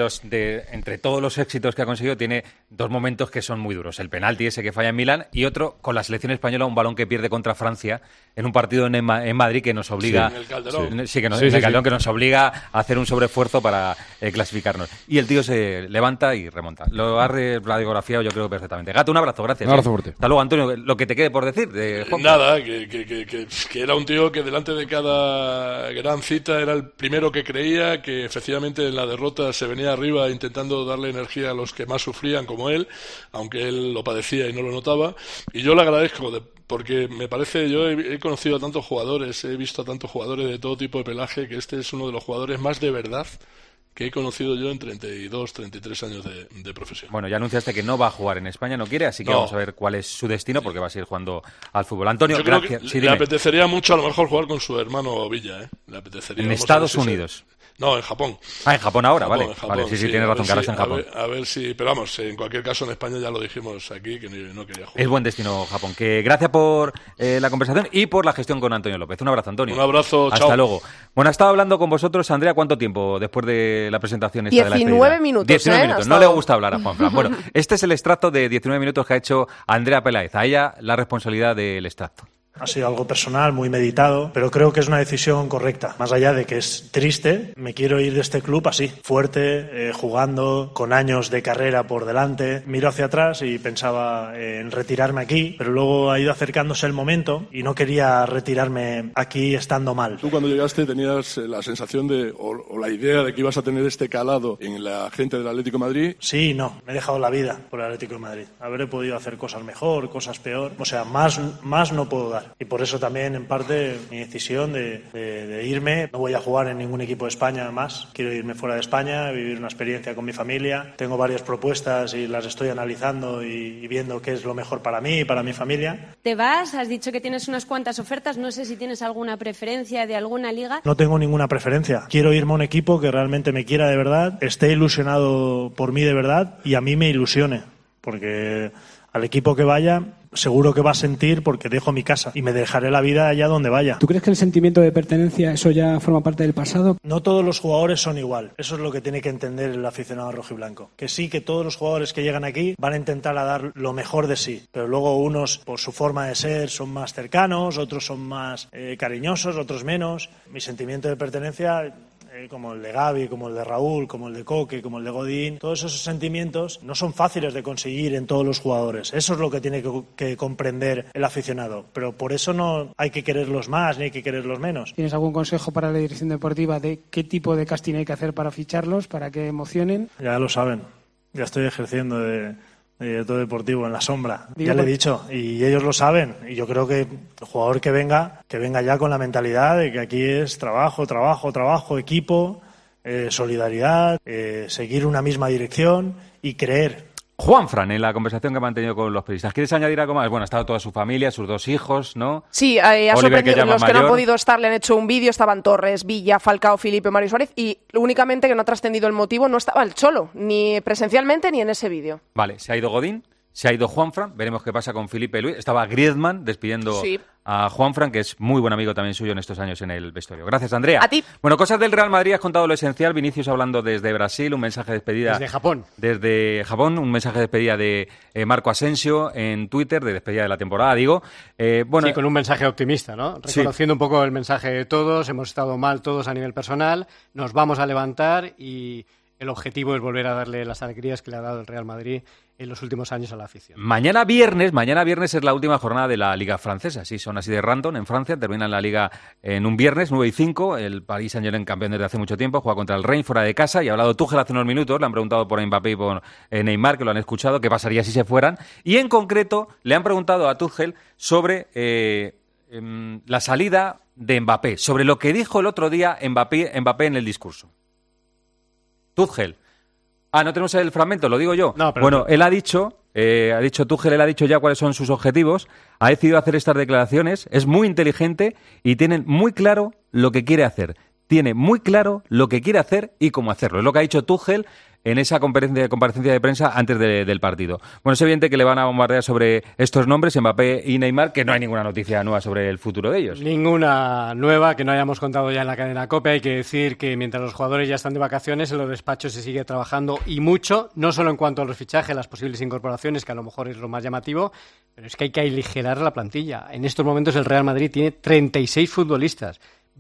entre todos los éxitos que ha conseguido, tiene dos momentos que son muy duros. El penalti ese que falla en Milán y otro con la selección española, un balón que pierde contra Francia en un partido en Madrid que nos obliga... Sí, en el Calderón. Sí, en el Calderón, que nos obliga a hacer un sobreesfuerzo para clasificarnos. Y el tío se levanta y remonta. Lo ha radiografiado yo creo perfectamente. Gato, un abrazo, gracias. Un abrazo fuerte. Hasta luego, Antonio. Lo que te quede por decir de Juan. Nada, que era un tío que delante de cada gran cita era el primero que creía, que efectivamente en la derrota se venía arriba intentando darle energía a los que más sufrían como él, aunque él lo padecía y no lo notaba. Y yo le agradezco porque me parece, yo he conocido a tantos jugadores, he visto a tantos jugadores de todo tipo de pelaje, que este es uno de los jugadores más de verdad que he conocido yo en 32, 33 años de profesión. Bueno, ya anunciaste que no va a jugar en España, no quiere, así que vamos a ver cuál es su destino, porque va a seguir jugando al fútbol. Antonio, yo gracias. Creo que le apetecería mucho a lo mejor jugar con su hermano Villa, Le apetecería. En Estados Unidos. No, en Japón. En Japón ahora, Japón, vale. Japón, vale, sí, tienes razón, que ahora está en Japón. A ver si, pero vamos, en cualquier caso en España ya lo dijimos aquí que no quería jugar. Es buen destino Japón. Que gracias por la conversación y por la gestión con Antonio López. Un abrazo, Antonio. Un abrazo, chao. Hasta luego. Bueno, ha estado hablando con vosotros, Andrea, ¿cuánto tiempo después de la presentación esta 19 minutos, 19 minutos. No le gusta hablar a Juanfran. Bueno, este es el extracto de 19 minutos que ha hecho Andrea Peláez. A ella la responsabilidad del extracto. Ha sido algo personal, muy meditado, pero creo que es una decisión correcta. Más allá de que es triste, me quiero ir de este club así, fuerte, jugando, con años de carrera por delante. Miro hacia atrás y pensaba en retirarme aquí, pero luego ha ido acercándose el momento y no quería retirarme aquí estando mal. Tú cuando llegaste tenías la sensación o la idea de que ibas a tener este calado en la gente del Atlético de Madrid. Sí, no, me he dejado la vida por el Atlético de Madrid. Habré podido hacer cosas mejor, cosas peor, o sea, más no puedo dar. Y por eso también, en parte, mi decisión de irme. No voy a jugar en ningún equipo de España más. Quiero irme fuera de España, vivir una experiencia con mi familia. Tengo varias propuestas y las estoy analizando y viendo qué es lo mejor para mí y para mi familia. Te vas, has dicho que tienes unas cuantas ofertas. No sé si tienes alguna preferencia de alguna liga. No tengo ninguna preferencia. Quiero irme a un equipo que realmente me quiera de verdad, esté ilusionado por mí de verdad y a mí me ilusione. Porque al equipo que vaya, seguro que va a sentir porque dejo mi casa y me dejaré la vida allá donde vaya. ¿Tú crees que el sentimiento de pertenencia, eso ya forma parte del pasado? No todos los jugadores son igual. Eso es lo que tiene que entender el aficionado rojiblanco. Que sí, que todos los jugadores que llegan aquí van a intentar a dar lo mejor de sí. Pero luego unos, por su forma de ser, son más cercanos, otros son más cariñosos, otros menos. Mi sentimiento de pertenencia, como el de Gavi, como el de Raúl, como el de Coque, como el de Godín, todos esos sentimientos no son fáciles de conseguir en todos los jugadores. Eso es lo que tiene que comprender el aficionado. Pero por eso no hay que quererlos más ni hay que quererlos menos. ¿Tienes algún consejo para la dirección deportiva de qué tipo de casting hay que hacer para ficharlos, para que emocionen? Ya lo saben. Ya estoy ejerciendo de director deportivo en la sombra. Ya le he dicho, y ellos lo saben, y yo creo que el jugador que venga ya con la mentalidad de que aquí es trabajo, equipo, solidaridad, seguir una misma dirección y creer. Juanfran, en la conversación que ha mantenido con los periodistas, ¿quieres añadir algo más? Bueno, ha estado toda su familia, sus dos hijos, ¿no? Sí, ha sorprendido. Los que no han podido estar le han hecho un vídeo, estaban Torres, Villa, Falcao, Felipe, Mario Suárez, y únicamente que no ha trascendido el motivo, no estaba el Cholo, ni presencialmente ni en ese vídeo. Vale, ¿se ha ido Godín? Se ha ido Juanfran, veremos qué pasa con Felipe Luis. Estaba Griezmann despidiendo Sí. a Juanfran, que es muy buen amigo también suyo en estos años en el vestuario. Gracias, Andrea. A ti. Bueno, cosas del Real Madrid, has contado lo esencial. Vinicius hablando desde Brasil, un mensaje de despedida. Desde Japón. Desde Japón, un mensaje de despedida de Marco Asensio en Twitter, de despedida de la temporada, digo. Bueno, sí, con un mensaje optimista, ¿no? Reconociendo un poco el mensaje de todos, hemos estado mal todos a nivel personal, nos vamos a levantar y el objetivo es volver a darle las alegrías que le ha dado el Real Madrid en los últimos años a la afición. Mañana viernes es la última jornada de la Liga Francesa. Sí, son así de random en Francia. Terminan la Liga en un viernes, 9:05. El Paris Saint-Germain, campeón desde hace mucho tiempo, juega contra el Rennes fuera de casa. Y ha hablado Tuchel hace unos minutos. Le han preguntado por Mbappé y por Neymar, que lo han escuchado, qué pasaría si se fueran. Y en concreto le han preguntado a Tuchel sobre la salida de Mbappé, sobre lo que dijo el otro día Mbappé en el discurso. Tuchel. ¿No tenemos el fragmento? ¿Lo digo yo? No, pero bueno, Tuchel ha dicho ya cuáles son sus objetivos, ha decidido hacer estas declaraciones, es muy inteligente y tiene muy claro lo que quiere hacer. Tiene muy claro lo que quiere hacer y cómo hacerlo. Es lo que ha dicho Tuchel en esa comparecencia de prensa antes del partido. Bueno, es evidente que le van a bombardear sobre estos nombres, Mbappé y Neymar, que no hay ninguna noticia nueva sobre el futuro de ellos. Ninguna nueva que no hayamos contado ya en la cadena COPE. Hay que decir que mientras los jugadores ya están de vacaciones, en los despachos se sigue trabajando y mucho, no solo en cuanto a los fichajes, las posibles incorporaciones, que a lo mejor es lo más llamativo, pero es que hay que aligerar la plantilla. En estos momentos el Real Madrid tiene 36 futbolistas,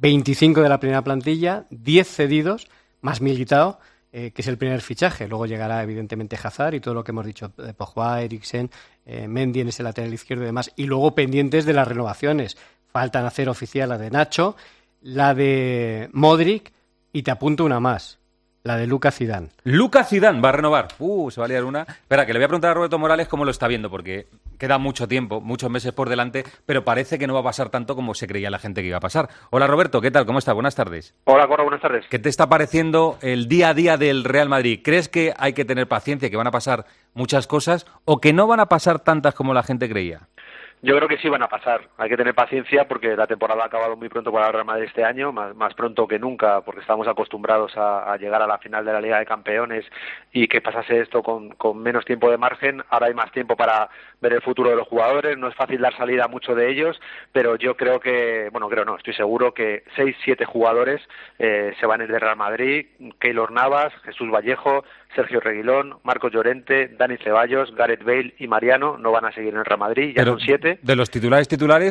25 de la primera plantilla, 10 cedidos, más Militao, que es el primer fichaje. Luego llegará, evidentemente, Hazard y todo lo que hemos dicho, Pogba, Eriksen, Mendy en ese lateral izquierdo y demás. Y luego pendientes de las renovaciones. Faltan hacer oficial la de Nacho, la de Modric y te apunto una más, la de Lucas Zidane. Lucas Zidane va a renovar. Se va a liar una. Espera, que le voy a preguntar a Roberto Morales cómo lo está viendo, porque queda mucho tiempo, muchos meses por delante, pero parece que no va a pasar tanto como se creía la gente que iba a pasar. Hola, Roberto, ¿qué tal? ¿Cómo estás? Buenas tardes. Hola, Cora, buenas tardes. ¿Qué te está pareciendo el día a día del Real Madrid? ¿Crees que hay que tener paciencia, que van a pasar muchas cosas o que no van a pasar tantas como la gente creía? Yo creo que sí van a pasar. Hay que tener paciencia porque la temporada ha acabado muy pronto para el Real Madrid este año, más pronto que nunca, porque estamos acostumbrados a llegar a la final de la Liga de Campeones y que pasase esto con menos tiempo de margen. Ahora hay más tiempo para ver el futuro de los jugadores. No es fácil dar salida a muchos de ellos, pero yo creo que, estoy seguro que 6-7 jugadores se van a ir de Real Madrid. Keylor Navas, Jesús Vallejo, Sergio Reguilón, Marcos Llorente, Dani Ceballos, Gareth Bale y Mariano no van a seguir en el Real Madrid, ya son 7. De los titulares,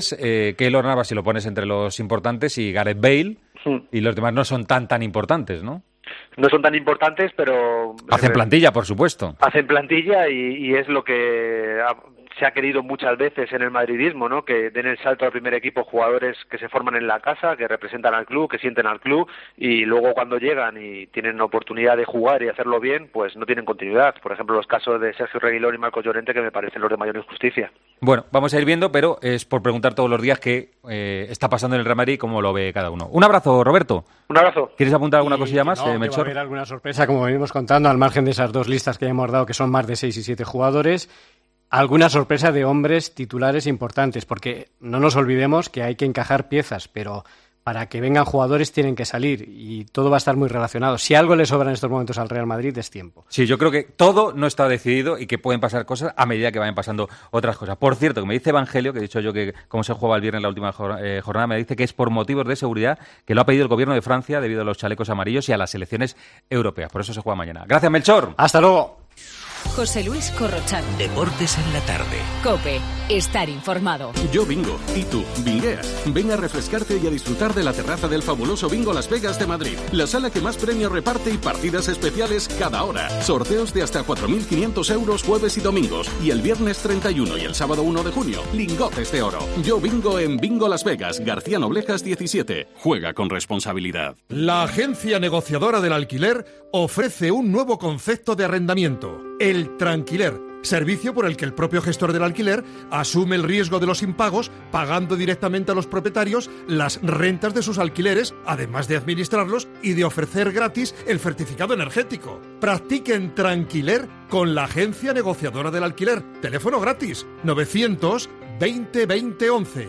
Keylor Navas, si lo pones entre los importantes, y Gareth Bale, y los demás no son tan importantes, ¿no? No son tan importantes, pero... Hacen plantilla, por supuesto. Hacen plantilla y es lo que se ha querido muchas veces en el madridismo, ¿no? Que den el salto al primer equipo jugadores que se forman en la casa, que representan al club, que sienten al club, y luego cuando llegan y tienen oportunidad de jugar y hacerlo bien, pues no tienen continuidad. Por ejemplo, los casos de Sergio Reguilón y Marcos Llorente, que me parecen los de mayor injusticia. Bueno, vamos a ir viendo, pero es por preguntar todos los días qué está pasando en el Real Madrid y cómo lo ve cada uno. Un abrazo, Roberto. Un abrazo. ¿Quieres apuntar alguna cosilla más, Melchor? Va a haber alguna sorpresa, como venimos contando, al margen de esas dos listas que ya hemos dado, que son más de 6 y 7 jugadores. Alguna sorpresa de hombres titulares importantes, porque no nos olvidemos que hay que encajar piezas, pero para que vengan jugadores tienen que salir y todo va a estar muy relacionado. Si algo le sobra en estos momentos al Real Madrid es tiempo. Sí, yo creo que todo no está decidido y que pueden pasar cosas a medida que vayan pasando otras cosas. Por cierto, que me dice Evangelio, que he dicho yo que como se jugaba el viernes en la última jornada, me dice que es por motivos de seguridad que lo ha pedido el gobierno de Francia debido a los chalecos amarillos y a las elecciones europeas. Por eso se juega mañana. Gracias, Melchor. Hasta luego. José Luis Corrochano. Deportes en la tarde. COPE. Estar informado. Yo bingo. ¿Y tú? ¿Bingueas? Ven a refrescarte y a disfrutar de la terraza del fabuloso Bingo Las Vegas de Madrid. La sala que más premios reparte y partidas especiales cada hora. Sorteos de hasta 4.500 euros jueves y domingos. Y el viernes 31 y el sábado 1 de junio, lingotes de oro. Yo bingo en Bingo Las Vegas. García Noblejas 17. Juega con responsabilidad. La agencia negociadora del alquiler ofrece un nuevo concepto de arrendamiento. El Tranquiler, servicio por el que el propio gestor del alquiler asume el riesgo de los impagos, pagando directamente a los propietarios las rentas de sus alquileres, además de administrarlos y de ofrecer gratis el certificado energético. Practiquen Tranquiler con la agencia negociadora del alquiler. Teléfono gratis, 900 20 20 11.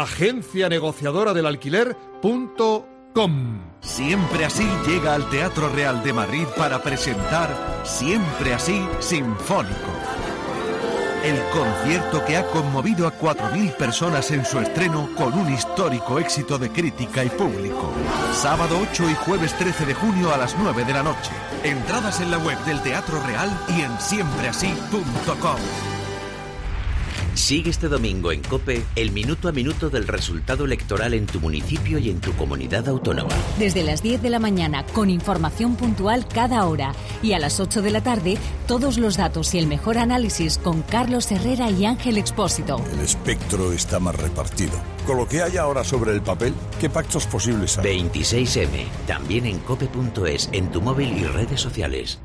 agencianegociadoradelalquiler.com. Siempre Así llega al Teatro Real de Madrid para presentar Siempre Así Sinfónico. el concierto que ha conmovido a 4.000 personas en su estreno con un histórico éxito de crítica y público. Sábado 8 y jueves 13 de junio a las 9 de la noche. Entradas en la web del Teatro Real y en siempreasí.com. Sigue este domingo en COPE el minuto a minuto del resultado electoral en tu municipio y en tu comunidad autónoma. Desde las 10 de la mañana, con información puntual cada hora. Y a las 8 de la tarde, todos los datos y el mejor análisis con Carlos Herrera y Ángel Expósito. El espectro está más repartido. Con lo que hay ahora sobre el papel, ¿qué pactos posibles hay? 26M, también en cope.es, en tu móvil y redes sociales.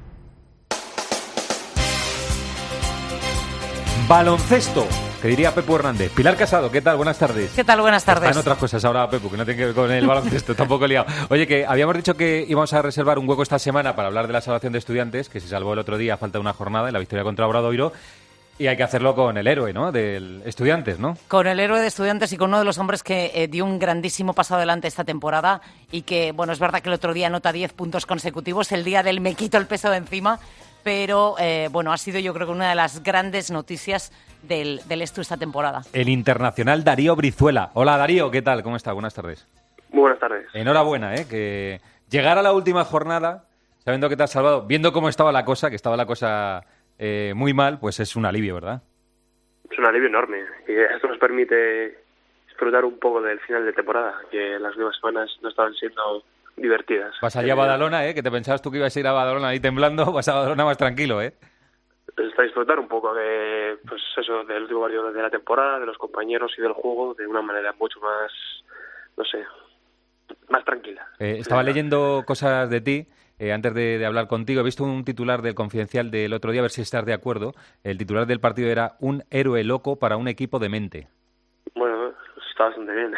Baloncesto, que diría Pepu Hernández. Pilar Casado, ¿qué tal? Buenas tardes. ¿Qué tal? Buenas tardes. Están otras cosas ahora, Pepu, que no tienen que ver con el baloncesto, tampoco he liado. Oye, que habíamos dicho que íbamos a reservar un hueco esta semana para hablar de la salvación de Estudiantes, que se salvó el otro día a falta de una jornada en la victoria contra Obradoiro, y hay que hacerlo con el héroe, ¿no?, del Estudiantes, ¿no? Con el héroe de Estudiantes y con uno de los hombres que dio un grandísimo paso adelante esta temporada y que, bueno, es verdad que el otro día anota 10 puntos consecutivos, el día del me quito el peso de encima, pero, bueno, ha sido yo creo que una de las grandes noticias del Estu esta temporada. El internacional Darío Brizuela. Hola, Darío, ¿qué tal? ¿Cómo estás? Buenas tardes. Muy buenas tardes. Enhorabuena, que llegar a la última jornada, sabiendo que te has salvado, viendo cómo estaba la cosa, que estaba la cosa muy mal, pues es un alivio, ¿verdad? Es un alivio enorme. Y esto nos permite disfrutar un poco del final de temporada, que las nuevas semanas no estaban siendo divertidas. Vas allá a Badalona, que te pensabas tú que ibas a ir a Badalona ahí temblando, vas a Badalona más tranquilo, Está disfrutar un poco de, pues eso, del último partido de la temporada, de los compañeros y del juego de una manera mucho más, no sé, más tranquila. Estaba leyendo cosas de ti antes de hablar contigo. He visto un titular del Confidencial del otro día, a ver si estás de acuerdo. El titular del partido era "Un héroe loco para un equipo demente". Bueno, está bastante bien.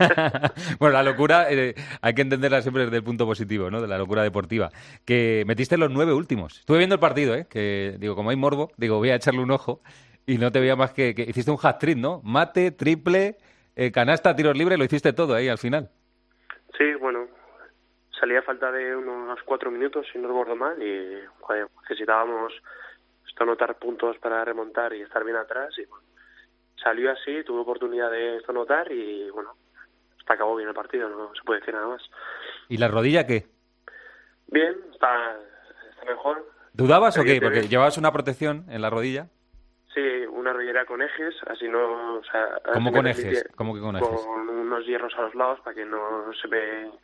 Bueno, la locura hay que entenderla siempre desde el punto positivo, ¿no?, de la locura deportiva. Que metiste los 9 últimos. Estuve viendo el partido, que digo, como hay morbo, digo, voy a echarle un ojo y no te veía más que hiciste un hat-trick, ¿no? Mate, triple, canasta, tiros libres, lo hiciste todo ahí al final. Sí, bueno, salía a falta de unos 4 minutos, si no recuerdo mal, y joder, necesitábamos anotar puntos para remontar y estar bien atrás, y bueno, salió así, tuve oportunidad de anotar y bueno, hasta acabó bien el partido, no se puede decir nada más. ¿Y la rodilla qué? Bien, está mejor. ¿Dudabas o qué? Porque llevabas una protección en la rodilla. Sí, una rodillera con ejes, así no... O sea, ¿Cómo con ejes? ¿Cómo que con ejes? Con unos hierros a los lados para que no se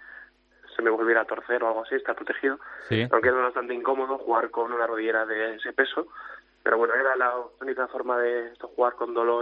me volviera a torcer o algo así, está protegido. Sí. Aunque es bastante incómodo jugar con una rodillera de ese peso. Pero bueno, era la única forma de jugar con dolor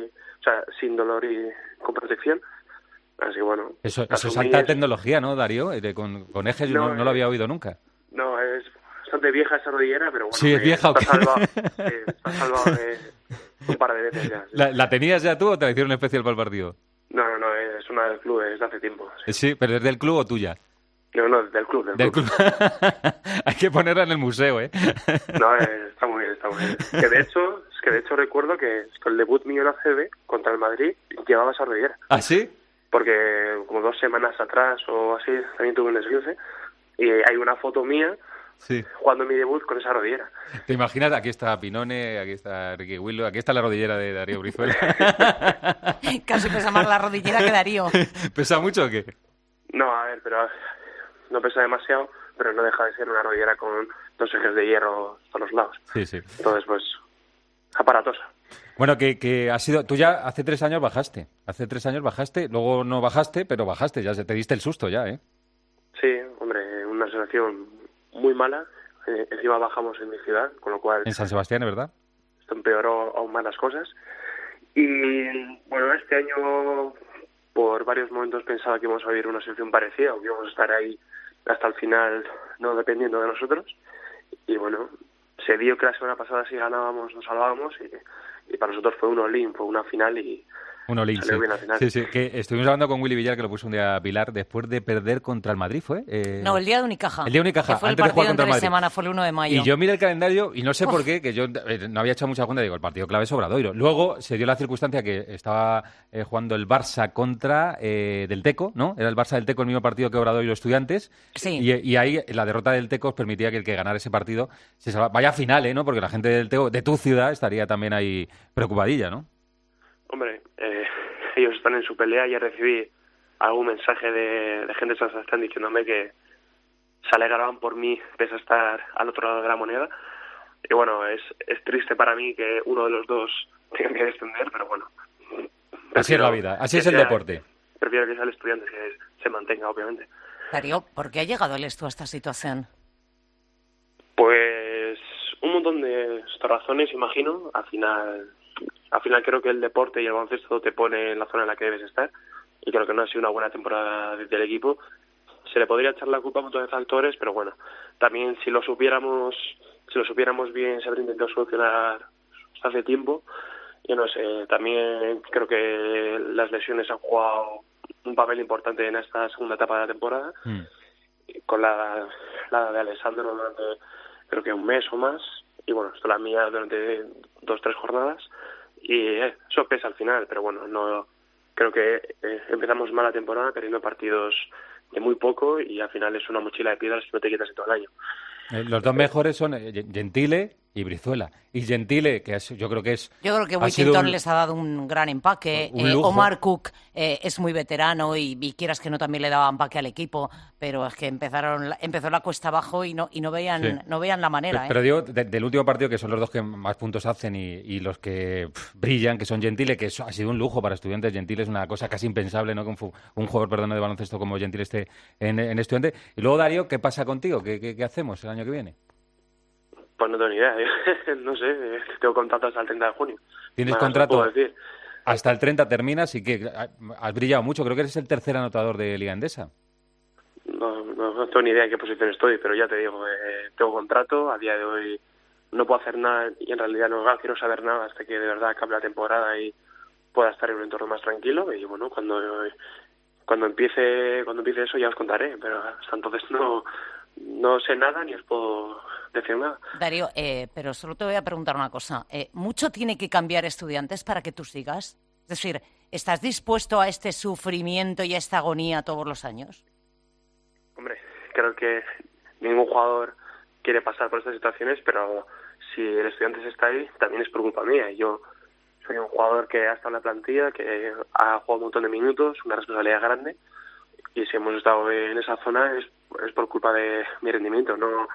sin dolor y con protección. Así que bueno. Eso es alta tecnología, ¿no, Darío? Con ejes yo no lo había oído nunca. No, es bastante vieja esa rodillera, pero bueno. Sí, es vieja. Está salvado un par de veces ya. Sí. ¿La tenías ya tú o te la hicieron especial para el partido? No, es una del club, es de hace tiempo. Sí, pero ¿es del club o tuya? No, del club. Del club. Hay que ponerla en el museo, No, está muy bien. Que de hecho recuerdo que el debut mío en la ACB contra el Madrid llevaba esa rodillera. ¿Ah, sí? Porque como 2 semanas atrás o así también tuve un esguince y hay una foto mía jugando mi debut con esa rodillera. ¿Te imaginas? Aquí está Pinone, aquí está Ricky Willow, aquí está la rodillera de Darío Brizuela. Casi pesa más la rodillera que Darío. ¿Pesa mucho o qué? No, a ver, pero no pesa demasiado, pero no deja de ser una rodillera con 2 ejes de hierro a los lados. Sí. Entonces, pues, aparatosa. Bueno, que ha sido... Tú ya hace 3 años bajaste. Luego no bajaste, pero bajaste. Ya te diste el susto ya, Sí, hombre, una situación muy mala. Encima bajamos en mi ciudad, con lo cual... En San Sebastián, ¿verdad? Esto empeoró aún más las cosas. Y, bueno, este año... Por varios momentos pensaba que íbamos a vivir una situación parecida, o que íbamos a estar ahí hasta el final, no dependiendo de nosotros. Y bueno, se dio que la semana pasada si ganábamos nos salvábamos y para nosotros fue un all-in, fue una final y Un all-in, salió bien al final. Sí, que estuvimos hablando con Willy Villar, que lo puso un día a Pilar, después de perder contra el Madrid, ¿fue? No, el día de Unicaja. El día de Unicaja, que fue antes el de jugar contra el partido Madrid. semana, fue el 1 de mayo. Y yo miré el calendario y no sé por qué, que yo no había hecho mucha cuenta, digo, el partido clave es Obradoiro. Luego se dio la circunstancia que estaba jugando el Barça contra del Teco, ¿no? Era el Barça del Teco el mismo partido que Obradoiro Estudiantes. Sí. Y ahí la derrota del Teco os permitía que el que ganara ese partido se salvara. Vaya final, ¿no? Porque la gente del Teco, de tu ciudad, estaría también ahí preocupadilla, ¿no? Hombre, ellos están en su pelea. Ya recibí algún mensaje de gente de San Sebastián diciéndome que se alegraban por mí pese a estar al otro lado de la moneda. Y bueno, es triste para mí que uno de los dos tenga que descender, pero bueno. Así es la vida, así es el deporte. Prefiero que sea el Estudiantes que se mantenga, obviamente. Darío, ¿por qué ha llegado el Estu a esta situación? Pues un montón de razones, imagino. Al final creo que el deporte y el baloncesto te pone en la zona en la que debes estar, y creo que no ha sido una buena temporada del equipo. Se le podría echar la culpa a un montón de factores, pero bueno, también si lo supiéramos bien, se habría intentado solucionar hace tiempo. Yo no sé, también creo que las lesiones han jugado un papel importante en esta segunda etapa de la temporada, con la de Alessandro durante creo que un mes o más, y bueno, esto la mía durante 2-3 jornadas, y eso pesa al final, pero bueno, no creo que empezamos mal la temporada perdiendo partidos de muy poco, y al final es una mochila de piedras que no te quitas en todo el año. Los dos mejores son Gentile y Brizuela. Y Gentile, yo creo que Whittington les ha dado un gran empaque. Un lujo. Omar Cook es muy veterano y quieras que no también le daba empaque al equipo, pero es que empezó la cuesta abajo y no veían la manera. Pero digo, del último partido, que son los dos que más puntos hacen y los que brillan, que son Gentile, que ha sido un lujo para Estudiantes. Gentile es una cosa casi impensable, ¿no? Que un jugador, de baloncesto como Gentile esté en Estudiantes. Y luego, Darío, ¿qué pasa contigo? ¿Qué hacemos el año que viene? Pues no tengo ni idea, no sé, tengo contrato hasta el 30 de junio. ¿Tienes contrato hasta el 30, terminas y que has brillado mucho? Creo que eres el tercer anotador de Liga Endesa. No tengo ni idea en qué posición estoy, pero ya te digo, tengo contrato, a día de hoy no puedo hacer nada y en realidad no quiero saber nada hasta que de verdad acabe la temporada y pueda estar en un entorno más tranquilo. Y bueno, cuando empiece eso ya os contaré, pero hasta entonces no sé nada ni os puedo decir nada. Darío, pero solo te voy a preguntar una cosa. ¿Mucho tiene que cambiar Estudiantes para que tú sigas? Es decir, ¿estás dispuesto a este sufrimiento y a esta agonía todos los años? Hombre, creo que ningún jugador quiere pasar por estas situaciones, pero si el Estudiantes está ahí, también es por culpa mía. Yo soy un jugador que ha estado en la plantilla, que ha jugado un montón de minutos, una responsabilidad grande, y si hemos estado en esa zona es por culpa de mi rendimiento.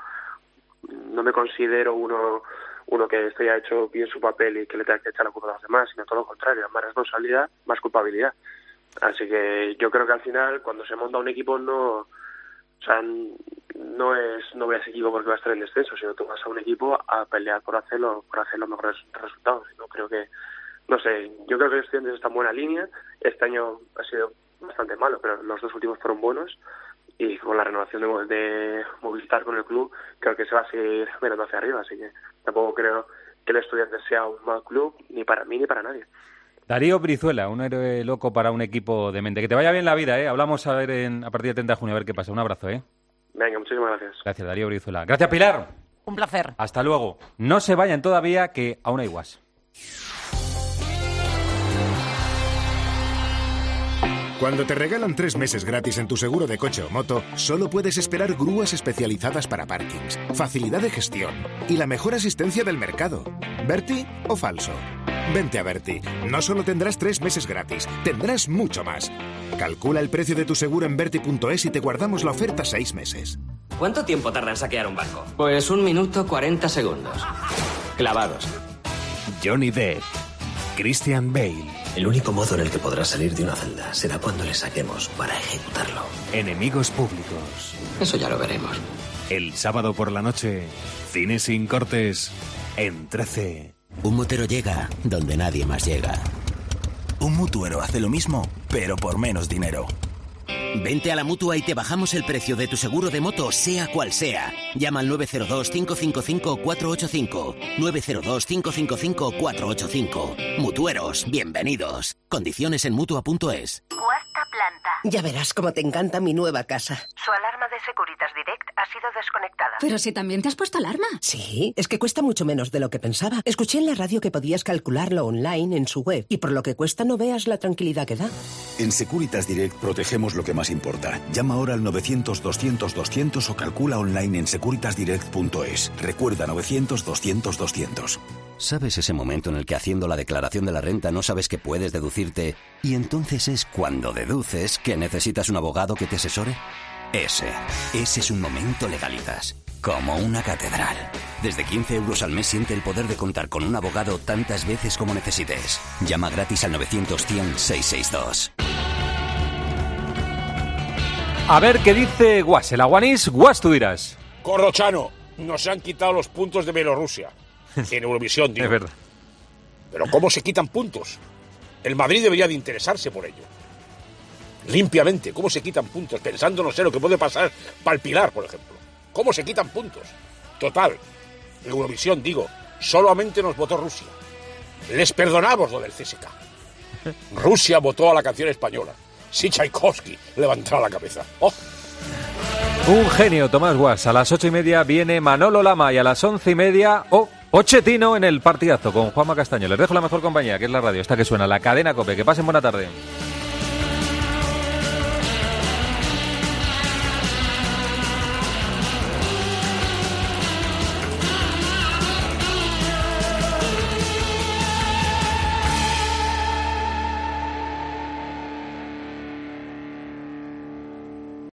No me considero uno que haya hecho bien su papel y que le tenga que echar la culpa a los demás, sino todo lo contrario, más responsabilidad, más culpabilidad. Así que yo creo que al final, cuando se monta un equipo, no voy a ese equipo porque va a estar en descenso, sino tú vas a un equipo a pelear por hacer los mejores resultados. Yo creo que el Estudiantes está en buena línea. Este año ha sido bastante malo, pero los dos últimos fueron buenos, y con la renovación de Movistar con el club creo que se va a seguir mirando hacia arriba, así que tampoco creo que el Estudiantes sea un mal club, ni para mí ni para nadie. Darío Brizuela, un héroe loco para un equipo de mente. Que te vaya bien la vida, ¿eh? Hablamos a partir del 30 de junio, a ver qué pasa. Un abrazo, ¿eh? Venga, muchísimas gracias. Gracias, Darío Brizuela. Gracias, Pilar. Un placer. Hasta luego. No se vayan todavía, que aún hay guas. Cuando te regalan 3 meses gratis en tu seguro de coche o moto, solo puedes esperar grúas especializadas para parkings, facilidad de gestión y la mejor asistencia del mercado. ¿Berti o falso? Vente a Berti. No solo tendrás 3 meses gratis, tendrás mucho más. Calcula el precio de tu seguro en Berti.es y te guardamos la oferta 6 meses. ¿Cuánto tiempo tarda en saquear un banco? Pues 1 minuto 40 segundos. Clavados. Johnny Depp. Christian Bale. El único modo en el que podrás salir de una celda será cuando le saquemos para ejecutarlo. Enemigos públicos. Eso ya lo veremos. El sábado por la noche, Cine sin cortes, en 13. Un motero llega donde nadie más llega. Un mutuero hace lo mismo, pero por menos dinero. Vente a la Mutua y te bajamos el precio de tu seguro de moto, sea cual sea. Llama al 902-555-485. 902-555-485. Mutueros, bienvenidos. Condiciones en Mutua.es. Cuarta planta. Ya verás cómo te encanta mi nueva casa. Su alarma de Securitas Direct ha sido desconectada. Pero si también te has puesto alarma. Sí, es que cuesta mucho menos de lo que pensaba. Escuché en la radio que podías calcularlo online en su web y por lo que cuesta no veas la tranquilidad que da. En Securitas Direct protegemos lo que más importa. Llama ahora al 900-200-200 o calcula online en securitasdirect.es. Recuerda 900-200-200. ¿Sabes ese momento en el que haciendo la declaración de la renta no sabes que puedes deducirte y entonces es cuando deduces que necesitas un abogado que te asesore? Ese es un momento Legalitas. Como una catedral. Desde 15 euros al mes siente el poder de contar con un abogado tantas veces como necesites. Llama gratis al 900-100-662. A ver qué dice Guas, el aguanís. Guas, tú dirás. Corrochano, nos han quitado los puntos de Bielorrusia. En Eurovisión, digo. Es verdad. Pero ¿cómo se quitan puntos? El Madrid debería de interesarse por ello. Limpiamente, ¿cómo se quitan puntos? Pensando, no sé, lo que puede pasar para el Pilar, por ejemplo. ¿Cómo se quitan puntos? Total, Eurovisión, digo, solamente nos votó Rusia. Les perdonamos lo del CSK. Rusia votó a la canción española. Sí, Tchaikovsky levantará la cabeza. ¡Oh! Un genio, Tomás Guas. A las 8:30 viene Manolo Lama y a las 11:30, Pochettino en el partidazo con Juanma Castaño. Les dejo la mejor compañía, que es la radio, esta que suena, la cadena COPE. Que pasen buena tarde.